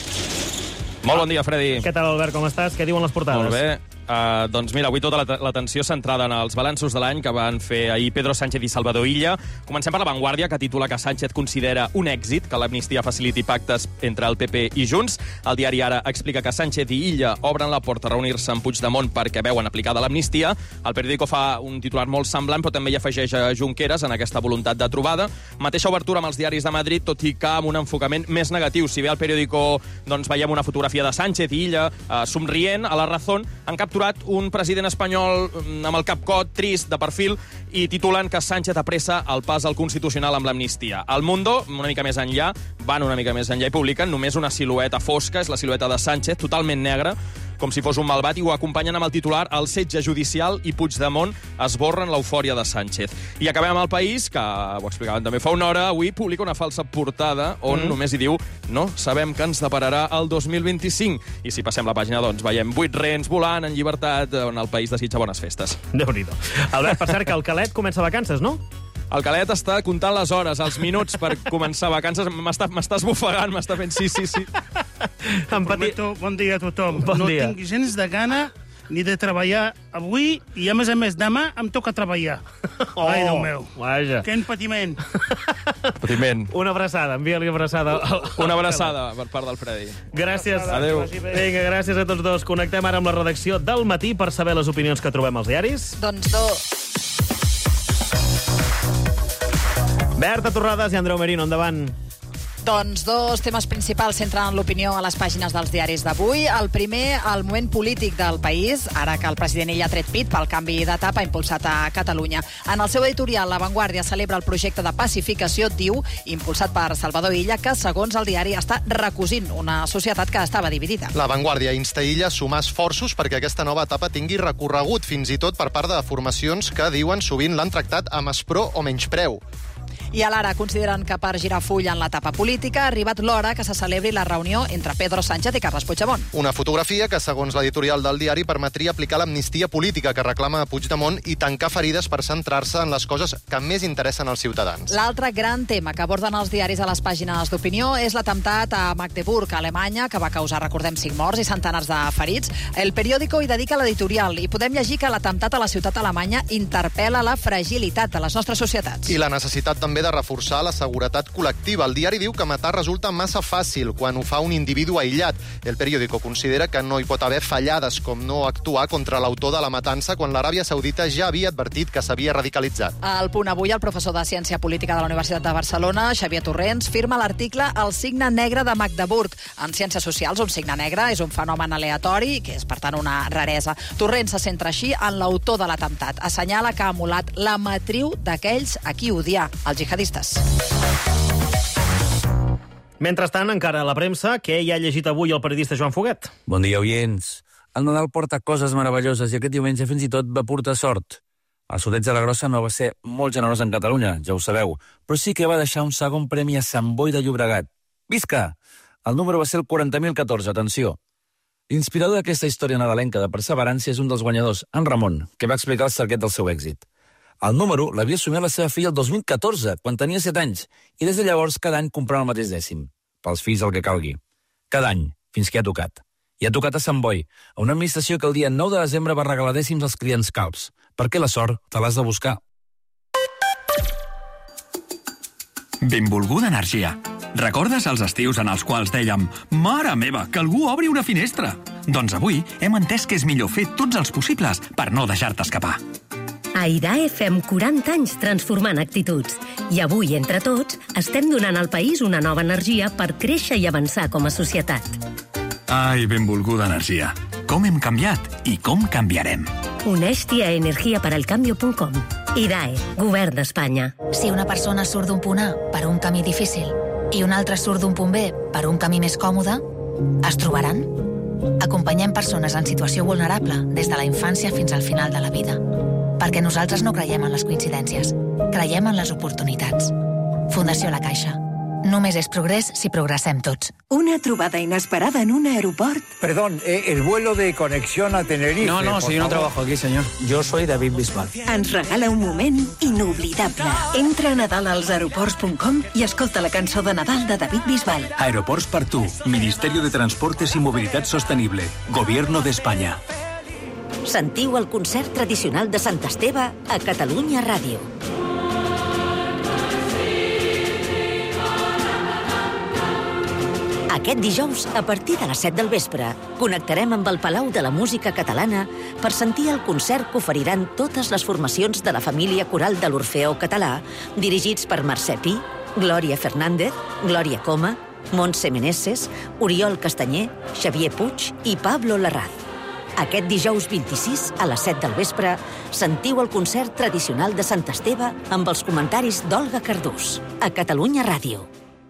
Molt bon dia, Freddy. Què tal, Albert, com estàs? Què diuen les portades? Molt bé. Uh, doncs mira, avui tota l'atenció centrada en els balanços de l'any que van fer ahir Pedro Sánchez i Salvador Illa. Comencem per La Vanguardia, que titula que Sánchez considera un èxit que l'amnistia faciliti pactes entre el P P i Junts. El diari Ara explica que Sánchez i Illa obren la porta a reunir-se amb Puigdemont perquè veuen aplicada l'amnistia. El periòdico fa un titular molt semblant, però també hi afegeix a Junqueras en aquesta voluntat de trobada. Mateixa obertura amb els diaris de Madrid, tot i que amb un enfocament més negatiu. Si bé al periòdico doncs, veiem una fotografia de Sánchez i Illa eh, somrient, a La Razón han capturat un president espanyol amb el cap cot, trist, de perfil, i titulen que Sánchez apressa el pas al Constitucional amb l'amnistia. El Mundo, una mica més enllà, van una mica més enllà i publiquen només una silueta fosca, és la silueta de Sánchez, totalment negra, com si fos un malvat, i ho acompanyen amb el titular El setge judicial i Puigdemont esborren l'eufòria de Sánchez. I acabem amb El País, que ho explicaven també fa una hora, avui publica una falsa portada on mm. només hi diu no sabem què ens depararà el dos mil vint-i-cinc. I si passem la pàgina, doncs veiem vuit rens volant en llibertat, on El País desitja bones festes. Déu-n'hi-do. Albert, per cert, que el Calet comença vacances, no? El Calet està comptant les hores, els minuts per començar vacances. M'estàs bufegant, m'està fent sí, sí, sí. Prometo, bon dia a tothom. Bon no dia. tinc gens de gana ni de treballar avui i, a més a més, demà em toca treballar. Oh, ai, Déu meu. Vaja. Quin patiment. Patiment. Una abraçada, envia-li abraçada. Una abraçada per part del Freddy. Gràcies. Adéu. Vinga, gràcies a tots dos. Connectem ara amb la redacció del Matí per saber les opinions que trobem als diaris. Doncs dos. Berta Torrades i Andreu Merino, endavant. Doncs dos temes principals centren l'opinió a les pàgines dels diaris d'avui. El primer, el moment polític del país, ara que el president Illa ha tret pit pel canvi d'etapa impulsat a Catalunya. En el seu editorial, La Vanguardia celebra el projecte de pacificació, diu, impulsat per Salvador Illa, que, segons el diari, està recosint una societat que estava dividida. La Vanguardia insta Illa a sumar esforços perquè aquesta nova etapa tingui recorregut, fins i tot per part de formacions que diuen sovint l'han tractat amb aspror o menyspreu. I a l'Ara consideren que per girar full en l'etapa política ha arribat l'hora que se celebri la reunió entre Pedro Sánchez i Carles Puigdemont. Una fotografia que, segons l'editorial del diari, permetria aplicar l'amnistia política que reclama Puigdemont i tancar ferides per centrar-se en les coses que més interessen als ciutadans. L'altre gran tema que aborden els diaris a les pàgines d'opinió és l'atemptat a Magdeburg, a Alemanya, que va causar, recordem, cinc morts i centenars de ferits. El periòdico hi dedica l'editorial i podem llegir que l'atemptat a la ciutat alemanya interpel·la la fragilitat de les nostres societats. I la necessitat també de reforçar la seguretat col·lectiva. El diari diu que matar resulta massa fàcil quan ho fa un individu aïllat. El periòdico considera que no hi pot haver fallades com no actuar contra l'autor de la matança quan l'Aràbia Saudita ja havia advertit que s'havia radicalitzat. Al Punt Avui, el professor de Ciència Política de la Universitat de Barcelona, Xavier Torrents, firma l'article El signe negre de Magdeburg. En Ciències Socials, un signe negre és un fenomen aleatori, que és, per tant, una raresa. Torrents se centra així en l'autor de l'atemptat. Assenyala que ha emulat la matriu d'aquells a qui odiar, els jihadistes. Mentrestant, encara a la premsa, què hi ha llegit avui el periodista Joan Foguet? Bon dia, oients. El Nadal porta coses meravelloses i aquest diumenge fins i tot va portar sort. El sorteig de la Grossa no va ser molt generós en Catalunya, ja ho sabeu, però sí que va deixar un segon premi a Sant Boi de Llobregat. Visca! El número va ser el quaranta mil catorze, atenció. L'inspirador d'aquesta història nadalenca de perseverància és un dels guanyadors, en Ramon, que va explicar el secret del seu èxit. El número l'havia assumit la seva filla el dos mil catorze, quan tenia set anys, i des de llavors cada any comprava el mateix dècim. Pels fills el que calgui. Cada any, fins que ha tocat. I ha tocat a Sant Boi, a una administració que el dia nou de desembre va regalar dècims als clients calbs, perquè la sort te l'has de buscar. Benvolguda energia. Recordes els estius en els quals dèiem «Mare meva, que algú obri una finestra»? Doncs avui hem entès que és millor fer tots els possibles per no deixar-te escapar. A I D A E fem quaranta anys transformant actituds. I avui, entre tots, estem donant al país una nova energia per créixer i avançar com a societat. Ai, benvolguda energia. Com hem canviat i com canviarem. Uneix-t'hi a energia para el cambio punt com. I D A E, Govern d'Espanya. Si una persona surt d'un punt A per un camí difícil i una altra surt d'un punt B per un camí més còmode, Es trobaran? Acompanyem persones en situació vulnerable des de la infància fins al final de la vida. Perquè nosaltres no creiem en les coincidències. Creiem en les oportunitats. Fundació La Caixa. Només és progrés si progressem tots. Una trobada inesperada en un aeroport. Perdón, eh, el vuelo de conexión a Tenerife. No, no, si yo no trabajo aquí, señor. Yo soy David Bisbal. Ens regala un moment inoblidable. Entra a nadal als aeroports punt com i escolta la cançó de Nadal de David Bisbal. Aeroports per tu. Ministerio de Transportes y Movilidad Sostenible. Gobierno de España. Sentiu el concert tradicional de Sant Esteve a Catalunya Ràdio. Aquest dijous, a partir de les set del vespre, connectarem amb el Palau de la Música Catalana per sentir el concert que oferiran totes les formacions de la família coral de l'Orfeó Català, dirigits per Mercè Pi, Glòria Fernández, Glòria Coma, Montse Meneses, Oriol Castanyer, Xavier Puig i Pablo Larraz. Aquest dijous vint-i-sis, a les set del vespre, sentiu el concert tradicional de Sant Esteve amb els comentaris d'Olga Cardús, a Catalunya Ràdio.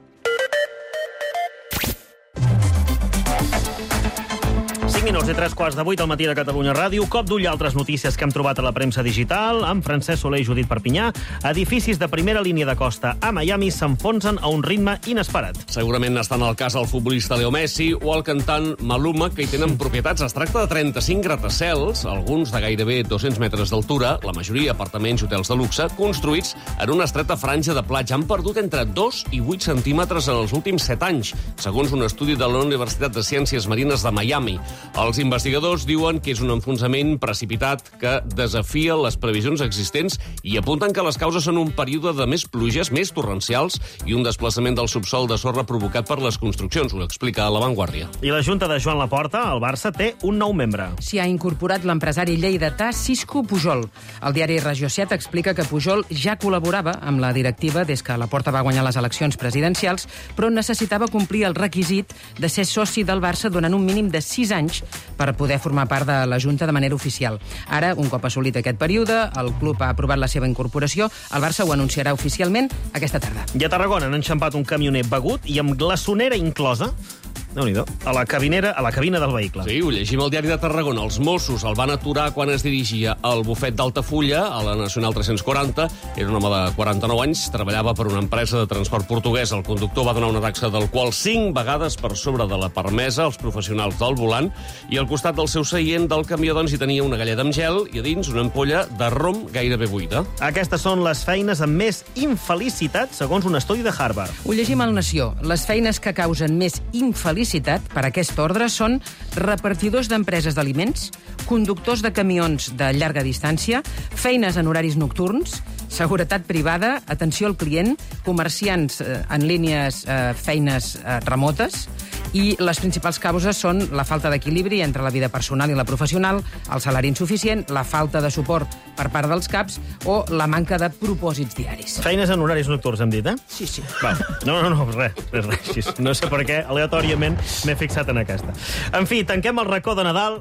Minuts i tres quarts de vuit al matí de Catalunya Ràdio. Cop d'ull a altres notícies que hem trobat a la premsa digital. Amb Francesc Soler i Judit Perpinyà, edificis de primera línia de costa a Miami s'enfonsen a un ritme inesperat. Segurament estan al cas el futbolista Leo Messi o el cantant Maluma, que hi tenen propietats. Es tracta de trenta-cinc gratacels, alguns de gairebé dos-cents metres d'altura, la majoria apartaments i hotels de luxe, construïts en una estreta franja de platja. Han perdut entre dos i vuit centímetres en els últims set anys, segons un estudi de la Universitat de Ciències Marines de Miami. Els investigadors diuen que és un enfonsament precipitat que desafia les previsions existents i apunten que les causes són un període de més pluges, més torrencials i un desplaçament del subsol de sorra provocat per les construccions. Ho explica a La Vanguardia. I la Junta de Joan Laporta, el Barça, té un nou membre. S'hi ha incorporat l'empresari lleidatà Cisco Pujol. El diari Regió set explica que Pujol ja col·laborava amb la directiva des que Laporta va guanyar les eleccions presidencials, però necessitava complir el requisit de ser soci del Barça durant un mínim de sis anys per poder formar part de la Junta de manera oficial. Ara, un cop assolit aquest període, el club ha aprovat la seva incorporació. El Barça ho anunciarà oficialment aquesta tarda. I a Tarragona han enxampat un camioner begut i amb glaçonera inclosa, déu-n'hi-do, a la cabinera, a la cabina del vehicle. Sí, ho llegim al diari de Tarragona. Els Mossos el van aturar quan es dirigia al bufet d'Altafulla, a la Nacional tres-cents quaranta. Era un home de quaranta-nou anys, treballava per una empresa de transport portuguès. El conductor va donar una taxa d'alcohol cinc vegades per sobre de la permesa als professionals del volant, i al costat del seu seient del camió doncs, hi tenia una galleda amb gel i a dins una ampolla de rom gairebé buida. Aquestes són les feines amb més infelicitat, segons un estudi de Harvard. Ho llegim al Nació. Les feines que causen més infelicitat per aquest ordre són repartidors d'empreses d'aliments, conductors de camions de llarga distància, feines en horaris nocturns, seguretat privada, atenció al client, comerciants eh, en línies eh, feines eh, remotes, i les principals causes són la falta d'equilibri entre la vida personal i la professional, el salari insuficient, la falta de suport per part dels caps o la manca de propòsits diaris. Feines en horaris nocturns, hem dit, eh? Sí, sí. Va. No, no, no, res, res, res. No sé per què, aleatòriament, m'he fixat en aquesta. En fi, tanquem el racó de Nadal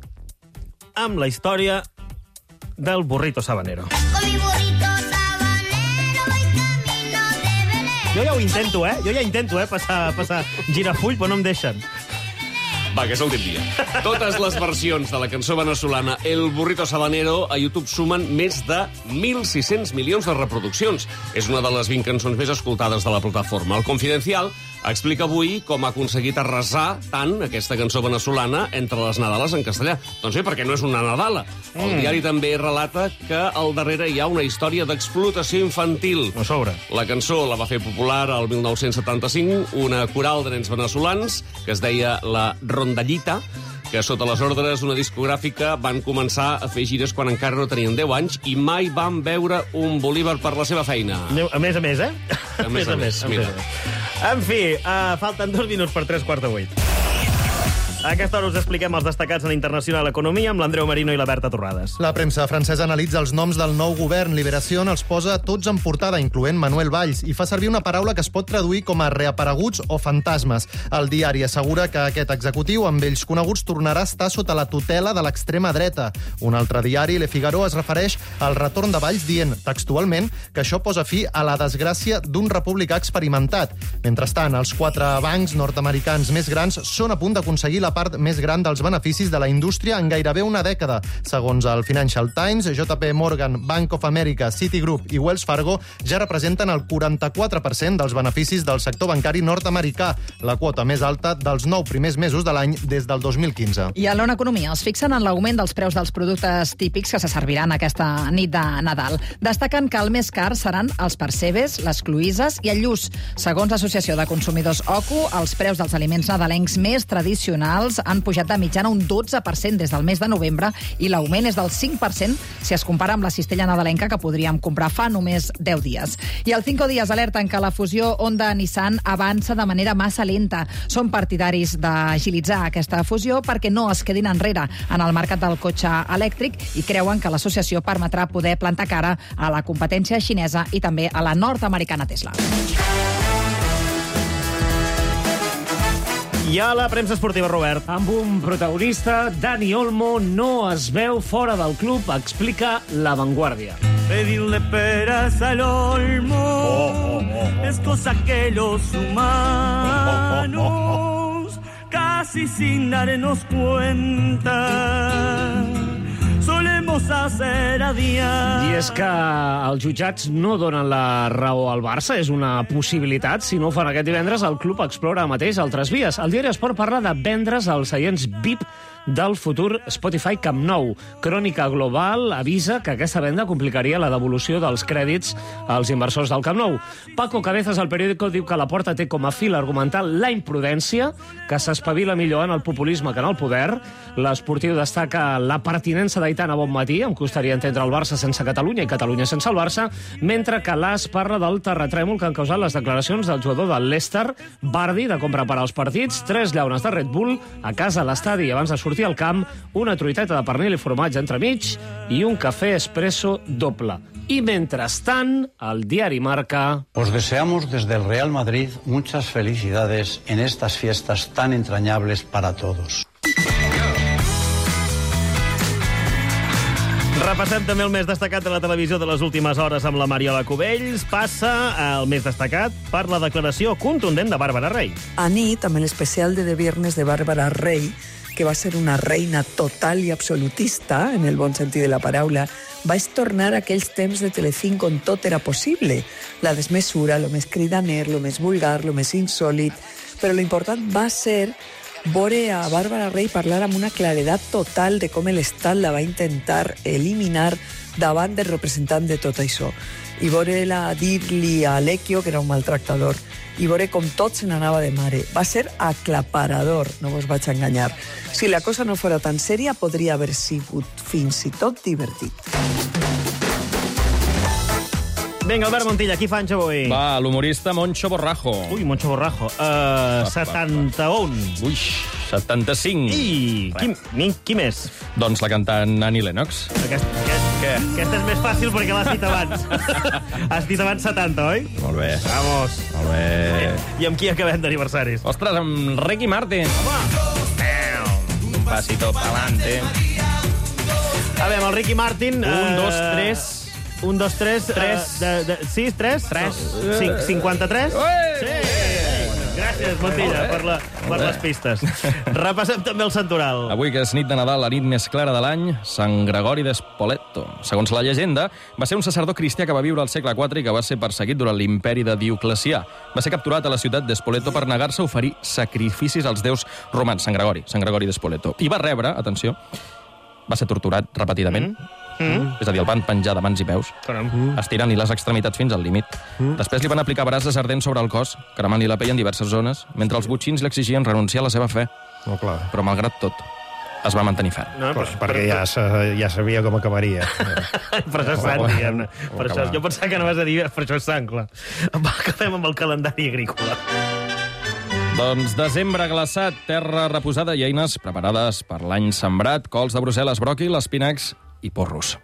amb la història del burrito sabanero. Jo ja ho intento, eh? Jo ja intento, eh? Passar, passar girafull, però no em deixen. Va, que és l'últim dia. Totes les versions de la cançó venezolana El burrito sabanero a YouTube sumen més de mil sis-cents milions de reproduccions. És una de les vint cançons més escoltades de la plataforma. El Confidencial explica avui com ha aconseguit arrasar tant aquesta cançó venezolana entre les Nadales en castellà. Doncs bé, perquè no és una Nadala. El Mm. diari també relata que al darrere hi ha una història d'explotació infantil. A sobre. La cançó la va fer popular al mil nou-cents setanta-cinc una coral de nens venezolans que es deia la Rondallita, que sota les ordres d'una discogràfica van començar a fer gires quan encara no tenien deu anys i mai van veure un bolívar per la seva feina. A més a més, eh? A més a més, mira. En fi, uh, falten dos minuts per tres quarts de vuit. A aquesta hora us expliquem els destacats en Internacional Economia amb l'Andreu Marino i la Berta Torrades. La premsa francesa analitza els noms del nou govern. Liberació els posa tots en portada, incloent Manuel Valls, i fa servir una paraula que es pot traduir com a reapareguts o fantasmes. El diari assegura que aquest executiu, amb ells coneguts, tornarà a estar sota la tutela de l'extrema dreta. Un altre diari, Le Figaro, es refereix al retorn de Valls dient, textualment, que això posa fi a la desgràcia d'un republicà experimentat. Mentrestant, els quatre bancs nord-americans més grans són a punt d'aconseguir la part més gran dels beneficis de la indústria en gairebé una dècada. Segons el Financial Times, J P Morgan, Bank of America, Citigroup i Wells Fargo ja representen el quaranta-quatre per cent dels beneficis del sector bancari nord-americà, la quota més alta dels nou primers mesos de l'any des del dos mil quinze. I a l'Ona Economia es fixen en l'augment dels preus dels productes típics que se serviran aquesta nit de Nadal. Destaquen que el més car seran els percebes, les cloïsses i el lluç. Segons l'Associació de Consumidors O C U, els preus dels aliments nadalencs més tradicionals han pujat de mitjana un dotze per cent des del mes de novembre i l'augment és del cinc per cent si es compara amb la cistella nadalenca que podríem comprar fa només deu dies. I el Cinco Días alerten que la fusió Honda-Nissan avança de manera massa lenta. Són partidaris d'agilitzar aquesta fusió perquè no es quedin enrere en el mercat del cotxe elèctric i creuen que l'associació permetrà poder plantar cara a la competència xinesa i també a la nord-americana Tesla. I a la premsa esportiva, Robert. Amb un protagonista, Dani Olmo no es veu fora del club, explica La Vanguardia. Pedirle peras al Olmo oh, oh, oh. es cosa que los humanos oh, oh, oh. casi sin darnos cuenta solemos hacer a diario. I és que els jutjats no donen la raó al Barça, és una possibilitat. Si no ho fan aquest divendres, el club explora mateix altres vies. El diari Esport parla de vendre's els seients V I P del futur Spotify Camp Nou. Crònica Global avisa que aquesta venda complicaria la devolució dels crèdits als inversors del Camp Nou. Paco Cabezas, al periòdico, diu que Laporta té com a fil argumental la imprudència, que s'espavila millor en el populisme que en el poder. L'Esportiu destaca la pertinença d'Aitana Bonmatí, em costaria entendre el Barça sense Catalunya i Catalunya sense el Barça, mentre que l'As parla del terratrèmol que han causat les declaracions del jugador del Leicester, Vardy, de com preparar els partits, tres llaunes de Red Bull, a casa a l'estadi abans de sortir al camp, una truiteta de pernil i formatge entremig i un cafè espresso doble. I mentrestant, el diari Marca... Os deseamos desde el Real Madrid muchas felicidades en estas fiestas tan entrañables para todos. Repassem també el més destacat de la televisió de les últimes hores amb la Mariola Cubells. Passa el més destacat per la declaració contundent de Bàrbara Rey. Anit, amb l'especial de The Viernes de Bàrbara Rey, que va ser una reina total i absolutista, en el bon sentit de la paraula, vaig tornar a aquells temps de Telecinco on tot era possible. La desmesura, lo més cridaner, lo més vulgar, lo més insòlit. Però l'important va ser veure a Bàrbara Rey parlar amb una claredat total de com l'Estat la va intentar eliminar davant del representant de tot això. I veure-la dir-li a Lecchio, que era un maltractador, i veure com tot se n'anava de mare. Va ser aclaparador, no vos vaig enganyar. Si la cosa no fora tan sèria, podria haver sigut fins i tot divertit. Vinga, Albert Montilla, qui fa anys avui? Va, l'humorista Moncho Borrajo. Ui, Moncho Borrajo. Uh, setanta-un. Ui, setanta-cinc. I qui, ni, qui més? Doncs la cantant Annie Lennox. Aquest, aquest, Què? Aquesta és més fàcil perquè l'has dit abans. Has dit abans setanta, oi? Molt bé. Vamos. Molt bé. I amb qui acabem d'aniversaris? Ostres, amb Ricky Martin. Home! Un pasito pa'lante. A veure, amb el Ricky Martin... Un, dos, tres... Un, dos, tres... Tres. Uh, de, de, sis, tres? Tres. Cinc, cinquanta-tres? Sí! Gràcies, Montilla, per, la, per les pistes. Repassem també el santoral. Avui, que és nit de Nadal, la nit més clara de l'any, Sant Gregori de Spoleto. Segons la llegenda, va ser un sacerdot cristià que va viure al segle quatre i que va ser perseguit durant l'imperi de Dioclecià. Va ser capturat a la ciutat de Spoleto per negar-se a oferir sacrificis als déus romans. Sant Gregori, Sant Gregori de Spoleto. I va rebre, atenció, va ser torturat repetidament. Mm. Mm. És a dir, el van penjar de mans i peus, mm. estirant-li les extremitats fins al límit. Mm. Després li van aplicar brases ardents sobre el cos, cremant-li la pell en diverses zones, mentre els botxins li exigien renunciar a la seva fe. Oh, clar. Però, malgrat tot, es va mantenir ferm. No, però, perquè ja, ja sabia com acabaria. Per això és sant, diguem-ne. Per això, jo pensava que no vas a dir, per això és sant, clar. Va, acabem amb el calendari agrícola. Doncs desembre glaçat, terra reposada i eines preparades per l'any sembrat, cols de Brussel·les, bròquil, espinacs i porros.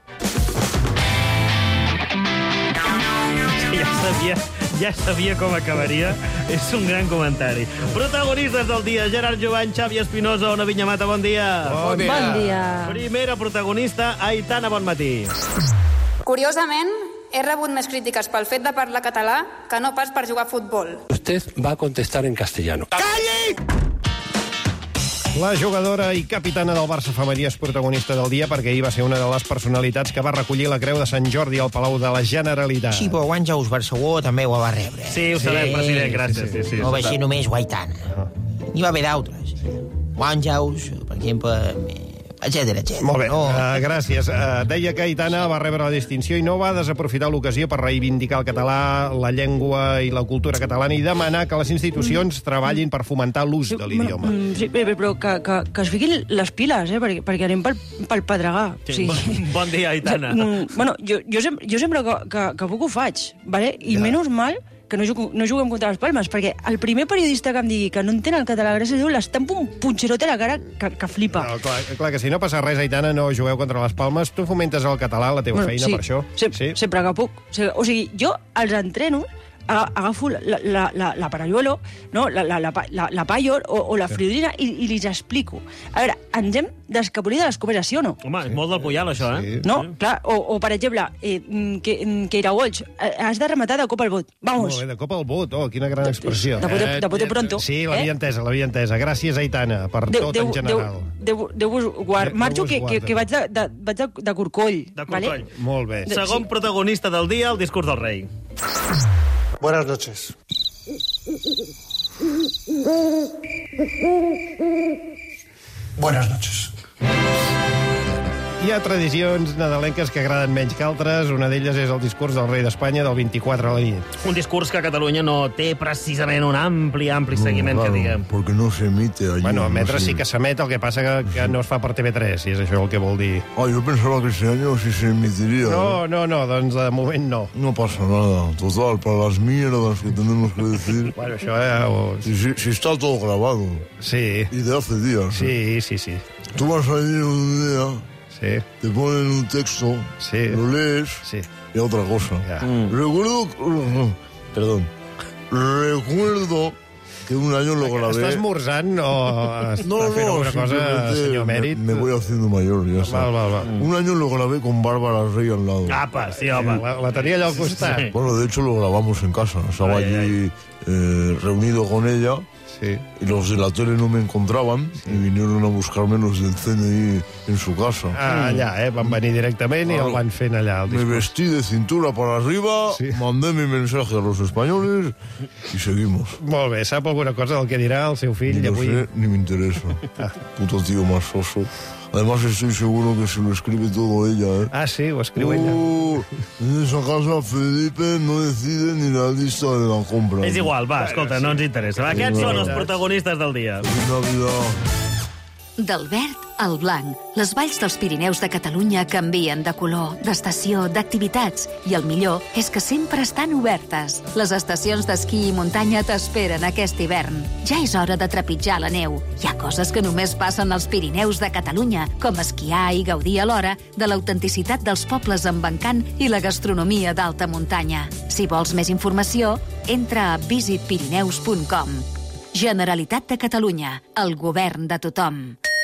Ja sabia, ja sabia com acabaria. És un gran comentari. Protagonistes del dia, Gerard Jovany, Xavi Espinosa, Ona Vinyamata, bon dia. Bon dia. Bon dia. Primera protagonista, Aitana Bonmatí. Curiosament, he rebut més crítiques pel fet de parlar català que no pas per jugar a futbol. Usted va a contestar en castellano. ¡Calli! La jugadora i capitana del Barça femení és protagonista del dia perquè ahir va ser una de les personalitats que va recollir la Creu de Sant Jordi al Palau de la Generalitat. Sí, però Àngels Barceló també ho va rebre. Sí, ho sabem, president, gràcies. Sí, sí, no va ser només Guaitana. N'hi va haver d'altres. Àngels, per exemple, etcètera, etcètera. Molt bé, no. uh, gràcies. Uh, deia que Aitana va rebre la distinció i no va desaprofitar l'ocasió per reivindicar el català, la llengua i la cultura catalana i demanar que les institucions treballin per fomentar l'ús de l'idioma. Sí, però que, que, que es fiquin les piles, eh, perquè, perquè anem pel, pel pedregar. Sí, o sigui, bon dia, Aitana. Bueno, jo, jo, sempre, jo sempre que, que, que puc ho faig, vale? I ja. Menys mal que no, jugo, no juguem contra les Palmes, perquè el primer periodista que em digui que no entén el català, gràcies a Déu, l'estampa un punxerot a la cara que, que flipa. No, clar, clar que si no passa res, Aitana, no jugueu contra les Palmes, tu fomentes el català, la teva bueno, feina, sí, per això. Se, sí, sempre que puc. O sigui, jo els entreno, agafo la, la, la, la paralluelo, no? la, la, la, la, la paio o, o la fridolina i, i li explico. A veure, ens hem d'escapolir de les coperes, sí o no? Home, és molt del Puyal, això, eh? Sí. No, sí. Clar, o, o per exemple, eh, que, que Iraols, has de rematar de cop al bot. Vamos. Molt bé, de cop al bot, oh, quina gran expressió. De, de, de bote pronto. Sí, l'havia eh? entesa, l'havia entesa. Gràcies, Aitana, per de, tot de, en general. Déu vos guard. Marxo, que, que, que vaig, de, de, vaig de, de Corcoll. De Corcoll. Vale? Molt bé. Segon sí. protagonista del dia, el discurs del rei. Buenas noches. Buenas noches. Hi ha tradicions nadalenques que agraden menys que altres. Una d'elles és el discurs del rei d'Espanya del vint-i-quatre a la nit. Un discurs que a Catalunya no té precisament un ampli, ampli seguiment, no, claro, que diguem. Porque no se emite allí. Bueno, emetre no sí que s'emet, el que passa que, que no es fa per T V tres, si és això el que vol dir. Ah, yo pensaba que este año sí se emitiría. No, ¿eh? no, no, doncs de moment no. No pasa nada. Total, para las mierdas que tenemos que decir. Bueno, això eh, o... si, si, si está todo grabado. Sí. Y de hace días. Sí, ¿eh? sí, sí. Tú vas a ir un día... Sí. Te ponen un texto, sí. lo lees sí. y otra cosa. Yeah. Mm. Recuerdo... Perdón. Recuerdo que un año lo grabé... ¿Estás esmorzant o estás no, haciendo no, alguna cosa, señor Mèrit? Me, me voy haciendo mayor, ya está. Val, val, val. Un año lo grabé con Bárbara Rey al lado. Apa, sí, home. La, la tenia allà al costat. Sí. Bueno, de hecho lo grabamos en casa. Estaba ay, allí ay. Eh, reunido con ella. Sí. Y los de la tele no me encontraban sí. y vinieron a buscarme los del C N I en su casa. Ah, allà, eh? Van venir directament claro. I el van fent allà. Me vestí de cintura para arriba, sí. mandé mi mensaje a los españoles y seguimos. Molt bé, sap alguna cosa del que dirà el seu fill ni avui? No sé, ni me interesa. Ah. Puto tío más soso. Además estoy seguro que se lo escribe todo ella, ¿eh? Ah, sí, ho escriu uh, ella. En esa casa Felipe no decide ni la lista de la compra. És igual, va, escolta, no ens interessa. Va, aquests són els protagonistes del dia. Navidad. Del verd al blanc, les valls dels Pirineus de Catalunya canvien de color, d'estació, d'activitats, i el millor és que sempre estan obertes. Les estacions d'esquí i muntanya t'esperen aquest hivern. Ja és hora de trepitjar la neu. Hi ha coses que només passen als Pirineus de Catalunya, com esquiar i gaudir alhora de l'autenticitat dels pobles amb encant i la gastronomia d'alta muntanya. Si vols més informació, entra a visit pirineus punt com. Generalitat de Catalunya, el govern de tothom.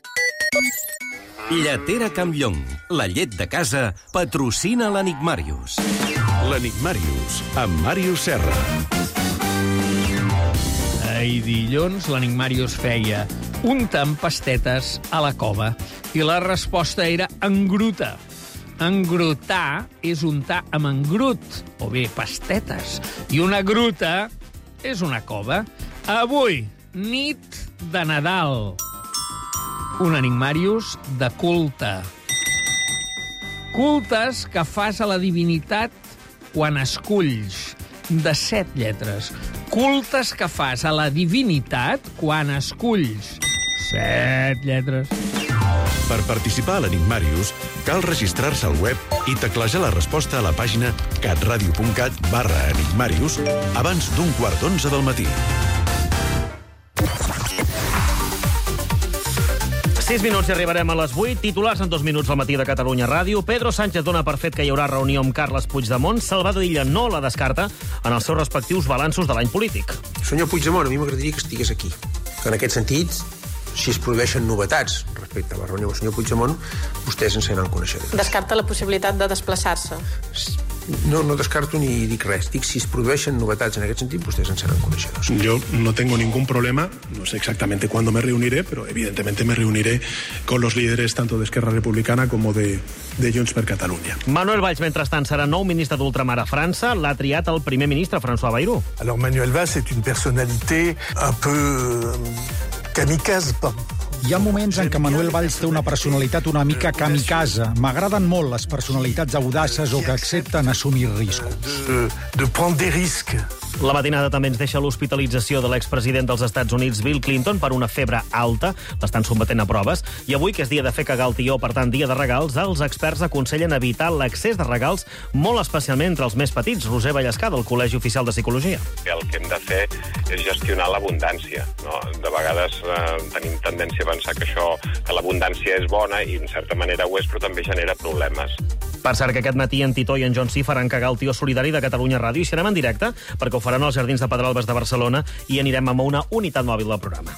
Lletera Campllong, la llet de casa, patrocina l'Enigmàrius. L'Enigmàrius, amb Màrius Serra. Ahir dilluns l'Enigmàrius feia unta amb pastetes a la cova i la resposta era engruta. Engrutar és untar amb engrut, o bé pastetes, i una gruta és una cova. Avui, nit de Nadal. Un Enigmàrius de culte. Cultes que fas a la divinitat quan esculls, de set lletres. Cultes que fas a la divinitat quan esculls, set lletres. Per participar a l'Enigmàrius, cal registrar-se al web i teclejar la resposta a la pàgina catradio.cat barra enigmàrius abans d'un quart d'onze del matí. sis minuts i arribarem a les vuit. Titulars en dos minuts al matí de Catalunya Ràdio. Pedro Sánchez dona per fet que hi haurà reunió amb Carles Puigdemont. Salvador Illa no la descarta en els seus respectius balanços de l'any polític. Senyor Puigdemont, a mi m'agradaria que estigués aquí. Que en aquest sentit, si es produeixen novetats respecte a la reunió del senyor Puigdemont, vostès en seran coneixedors. Descarta la possibilitat de desplaçar-se. No, no descarto ni dic res. Dic, si es produeixen novetats en aquest sentit, vostès en seran coneixedors. Yo no tengo ningún problema, no sé exactamente cuándo me reuniré, pero evidentemente me reuniré con los líderes tanto de Esquerra Republicana como de, de Junts per Catalunya. Manuel Valls, mentrestant, serà nou ministre d'Ultramar a França. L'ha triat el primer ministre, François Bayrou. Alors Manuel Valls est une personnalité un peu kamikaze, pas. Hi ha moments en què Manuel Valls té una personalitat una mica kamikaze. M'agraden molt les personalitats audaces o que accepten assumir riscos. De, de prendre des risques. La matinada també ens deixa l'hospitalització de l'expresident dels Estats Units, Bill Clinton, per una febre alta. L'estan sotmetent a proves. I avui, que és dia de fer cagar el tió, per tant, dia de regals, els experts aconsellen evitar l'excés de regals, molt especialment entre els més petits. Roser Vallescà, del Col·legi Oficial de Psicologia. El que hem de fer és gestionar l'abundància. No? De vegades eh, tenim tendència a pensar que això, que l'abundància és bona i en certa manera ho és, però també genera problemes. Per cert, que aquest matí en Tito i en John C. faran cagar el tió solidari de Catalunya Ràdio i serem en directe perquè ho faran als Jardins de Pedralbes de Barcelona i anirem amb una unitat mòbil del programa.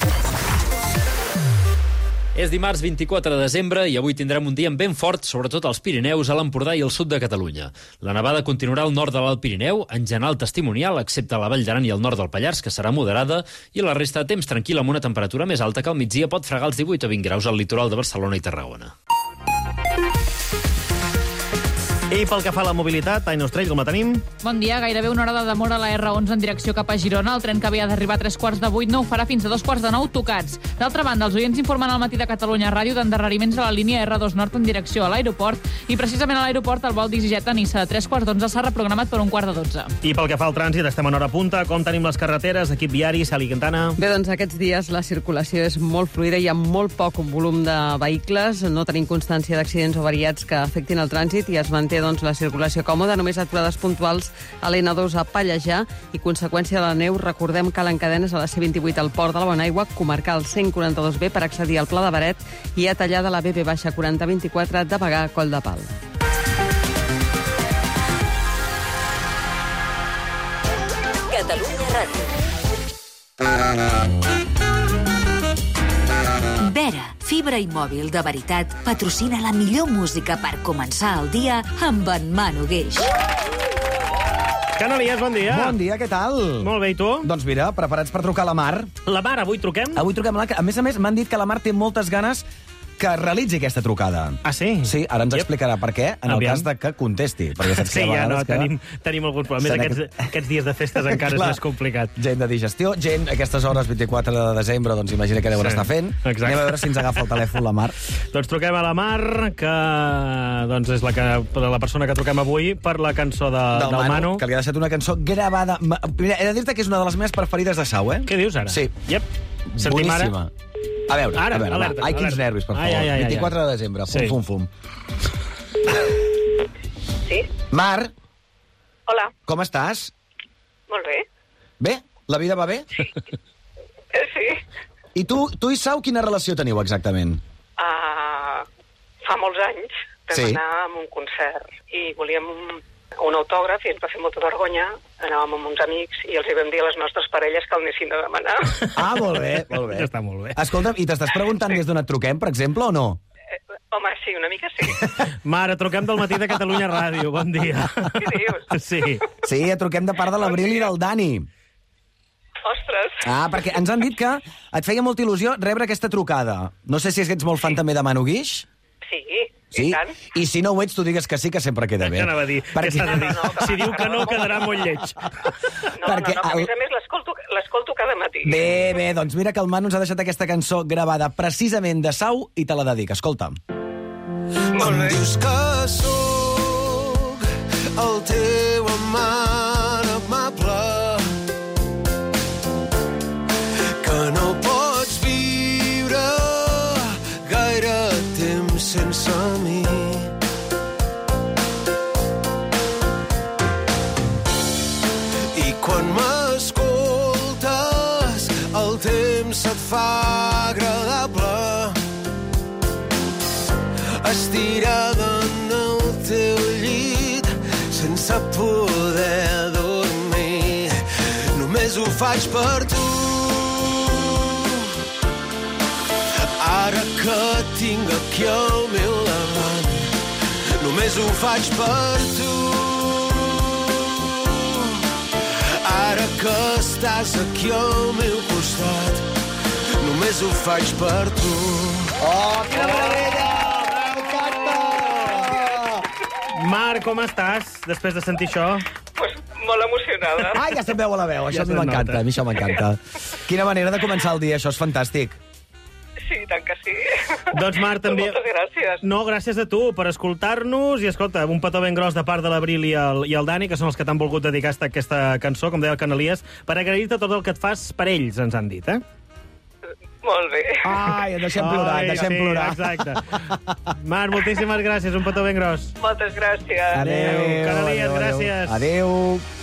És dimarts vint-i-quatre de desembre i avui tindrem un dia ben fort, sobretot als Pirineus, a l'Empordà i al sud de Catalunya. La nevada continuarà al nord de l'Alt Pirineu, en general testimonial, excepte a la Vall d'Aran i el nord del Pallars, que serà moderada, i la resta de temps tranquil amb una temperatura més alta que al migdia pot fregar els divuit o vint graus al litoral de Barcelona i Tarragona. I pel que fa a la mobilitat, Aina Ostrell, com la tenim? Bon dia, gairebé una hora de demora a la erre onze en direcció cap a Girona. El tren que havia d'arribar a tres quarts de vuit no ho farà fins a dos quarts de nou tocats. D'altra banda, els oients informen al matí de Catalunya Ràdio d'endarreriments a la línia erre dos Nord en direcció a l'aeroport i precisament a l'aeroport el vol d'EasyJet a Niça de tres quarts d'onze s'ha reprogramat per un quart de dotze. I pel que fa al trànsit, estem en hora punta. Com tenim les carreteres? Equip viari, Sally Quintana. Bé, doncs aquests dies la circulació és molt fluida, hi ha molt poc volum de vehicles, no tenim constància d'accidents o variats que afectin el trànsit i es manté doncs la circulació còmoda, només aturades puntuals a l'N dos a Pallejà i conseqüència de la neu, recordem que l'encadenes a la C vint-i-vuit al Port de la Bonaigua, comarcal cent quaranta-dos B per accedir al Pla de Baret i a tallada la B B quaranta vint-i-quatre de Bagà a Coll de Pal. Catalunya Ràdio. Vera, fibra i mòbil de veritat, patrocina la millor música per començar el dia amb en Manu Guix. Canalies, bon dia. Bon dia, què tal? Molt bé, i tu? Doncs mira, preparats per trucar a la Mar. La Mar, avui truquem? Avui truquem a la... A més a més, m'han dit que la Mar té moltes ganes que realitzi aquesta trucada. Ah, sí? Sí, ara ens yep. explicarà per què, en el Aviam. cas de que contesti. Perquè saps sí, que ja no, que... tenim, tenim alguns problemes. Aquests, aquest... aquests dies de festes encara és més complicat. Gent de digestió, gent, aquestes hores, vint-i-quatre de desembre, doncs imagina què deuen sí. estar fent. Exacte. Anem a veure si ens agafa el telèfon la Mar. Doncs truquem a la Mar, que doncs és la, que, la persona que truquem avui per la cançó de, del, del Manu, Manu. Que li ha deixat una cançó gravada. Mira, he de dir-te que és una de les meves preferides de Sau, eh? Què dius ara? Sí. Yep. Sentim boníssima. Ara? A veure, Ara, a veure, alerta, va. Ai, quins alerta. nervis, per favor. Ai, ai, ai, vint-i-quatre de desembre, fum, sí. fum, fum. Sí? Mar? Hola. Com estàs? Molt bé. Bé? La vida va bé? Sí. sí. I tu, tu i Sau, quina relació teniu exactament? Uh, fa molts anys vam sí. anar a un concert i volíem un autògraf i ens va fer molta vergonya. Anàvem amb uns amics i els hi vam dir a les nostres parelles que el anessin a demanar. Ah, molt bé, molt bé. Està molt bé. Escolta'm, i t'estàs preguntant sí. des d'on et truquem, per exemple, o no? Eh, home, sí, una mica sí. Mare, truquem del matí de Catalunya Ràdio. Bon dia. Què dius? Sí. Sí, et truquem de part de l'Abril bon i del Dani. Ostres. Ah, perquè ens han dit que et feia molta il·lusió rebre aquesta trucada. No sé si ets molt fan sí. també de Manu Guix. Sí, sí? i tant. I si no ho ets, tu digues que sí, que sempre queda bé. Què anava a dir? Perquè... Què s'ha de dir? No, no, no, si diu que no, quedarà molt lleig. No, Perquè no, no, a més a més l'escolto cada matí. Bé, bé, doncs mira que el Manu ens ha deixat aquesta cançó gravada precisament de Sau i te la dedica. Escolta'm. Em dius que sóc el teu amant amable, que no pots viure gaire temps sense mi. I quan m'escoltes el temps se't fa agradable. estirada en el teu llit sense poder dormir. Només ho faig per tu. Ara que tinc aquí al meu davant, només ho faig per tu. Ara que estàs aquí al meu costat, només ho faig per tu. Oh, quina meravella! Marc, com estàs, després de sentir això? Pues molt emocionada. Ah, ja se'n veu a la veu, això Ja a mi se'n m'encanta, nota. a mi això m'encanta. Quina manera de començar el dia, això és fantàstic. Sí, tant que sí. Doncs, Marc, també... Moltes gràcies. No, gràcies a tu per escoltar-nos i, escolta, un petó ben gros de part de l'Abril i, el, i el Dani, que són els que t'han volgut dedicar a aquesta cançó, com deia el Canalies, per agrair-te tot el que et fas per ells, ens han dit, eh? Molt bé. Ai, et deixem plorar, et deixem sí, plorar. Exacte. Marc, moltíssimes gràcies, un petó ben gros. Moltes gràcies. Adéu, Canalies, adéu, adéu. gràcies. Adéu.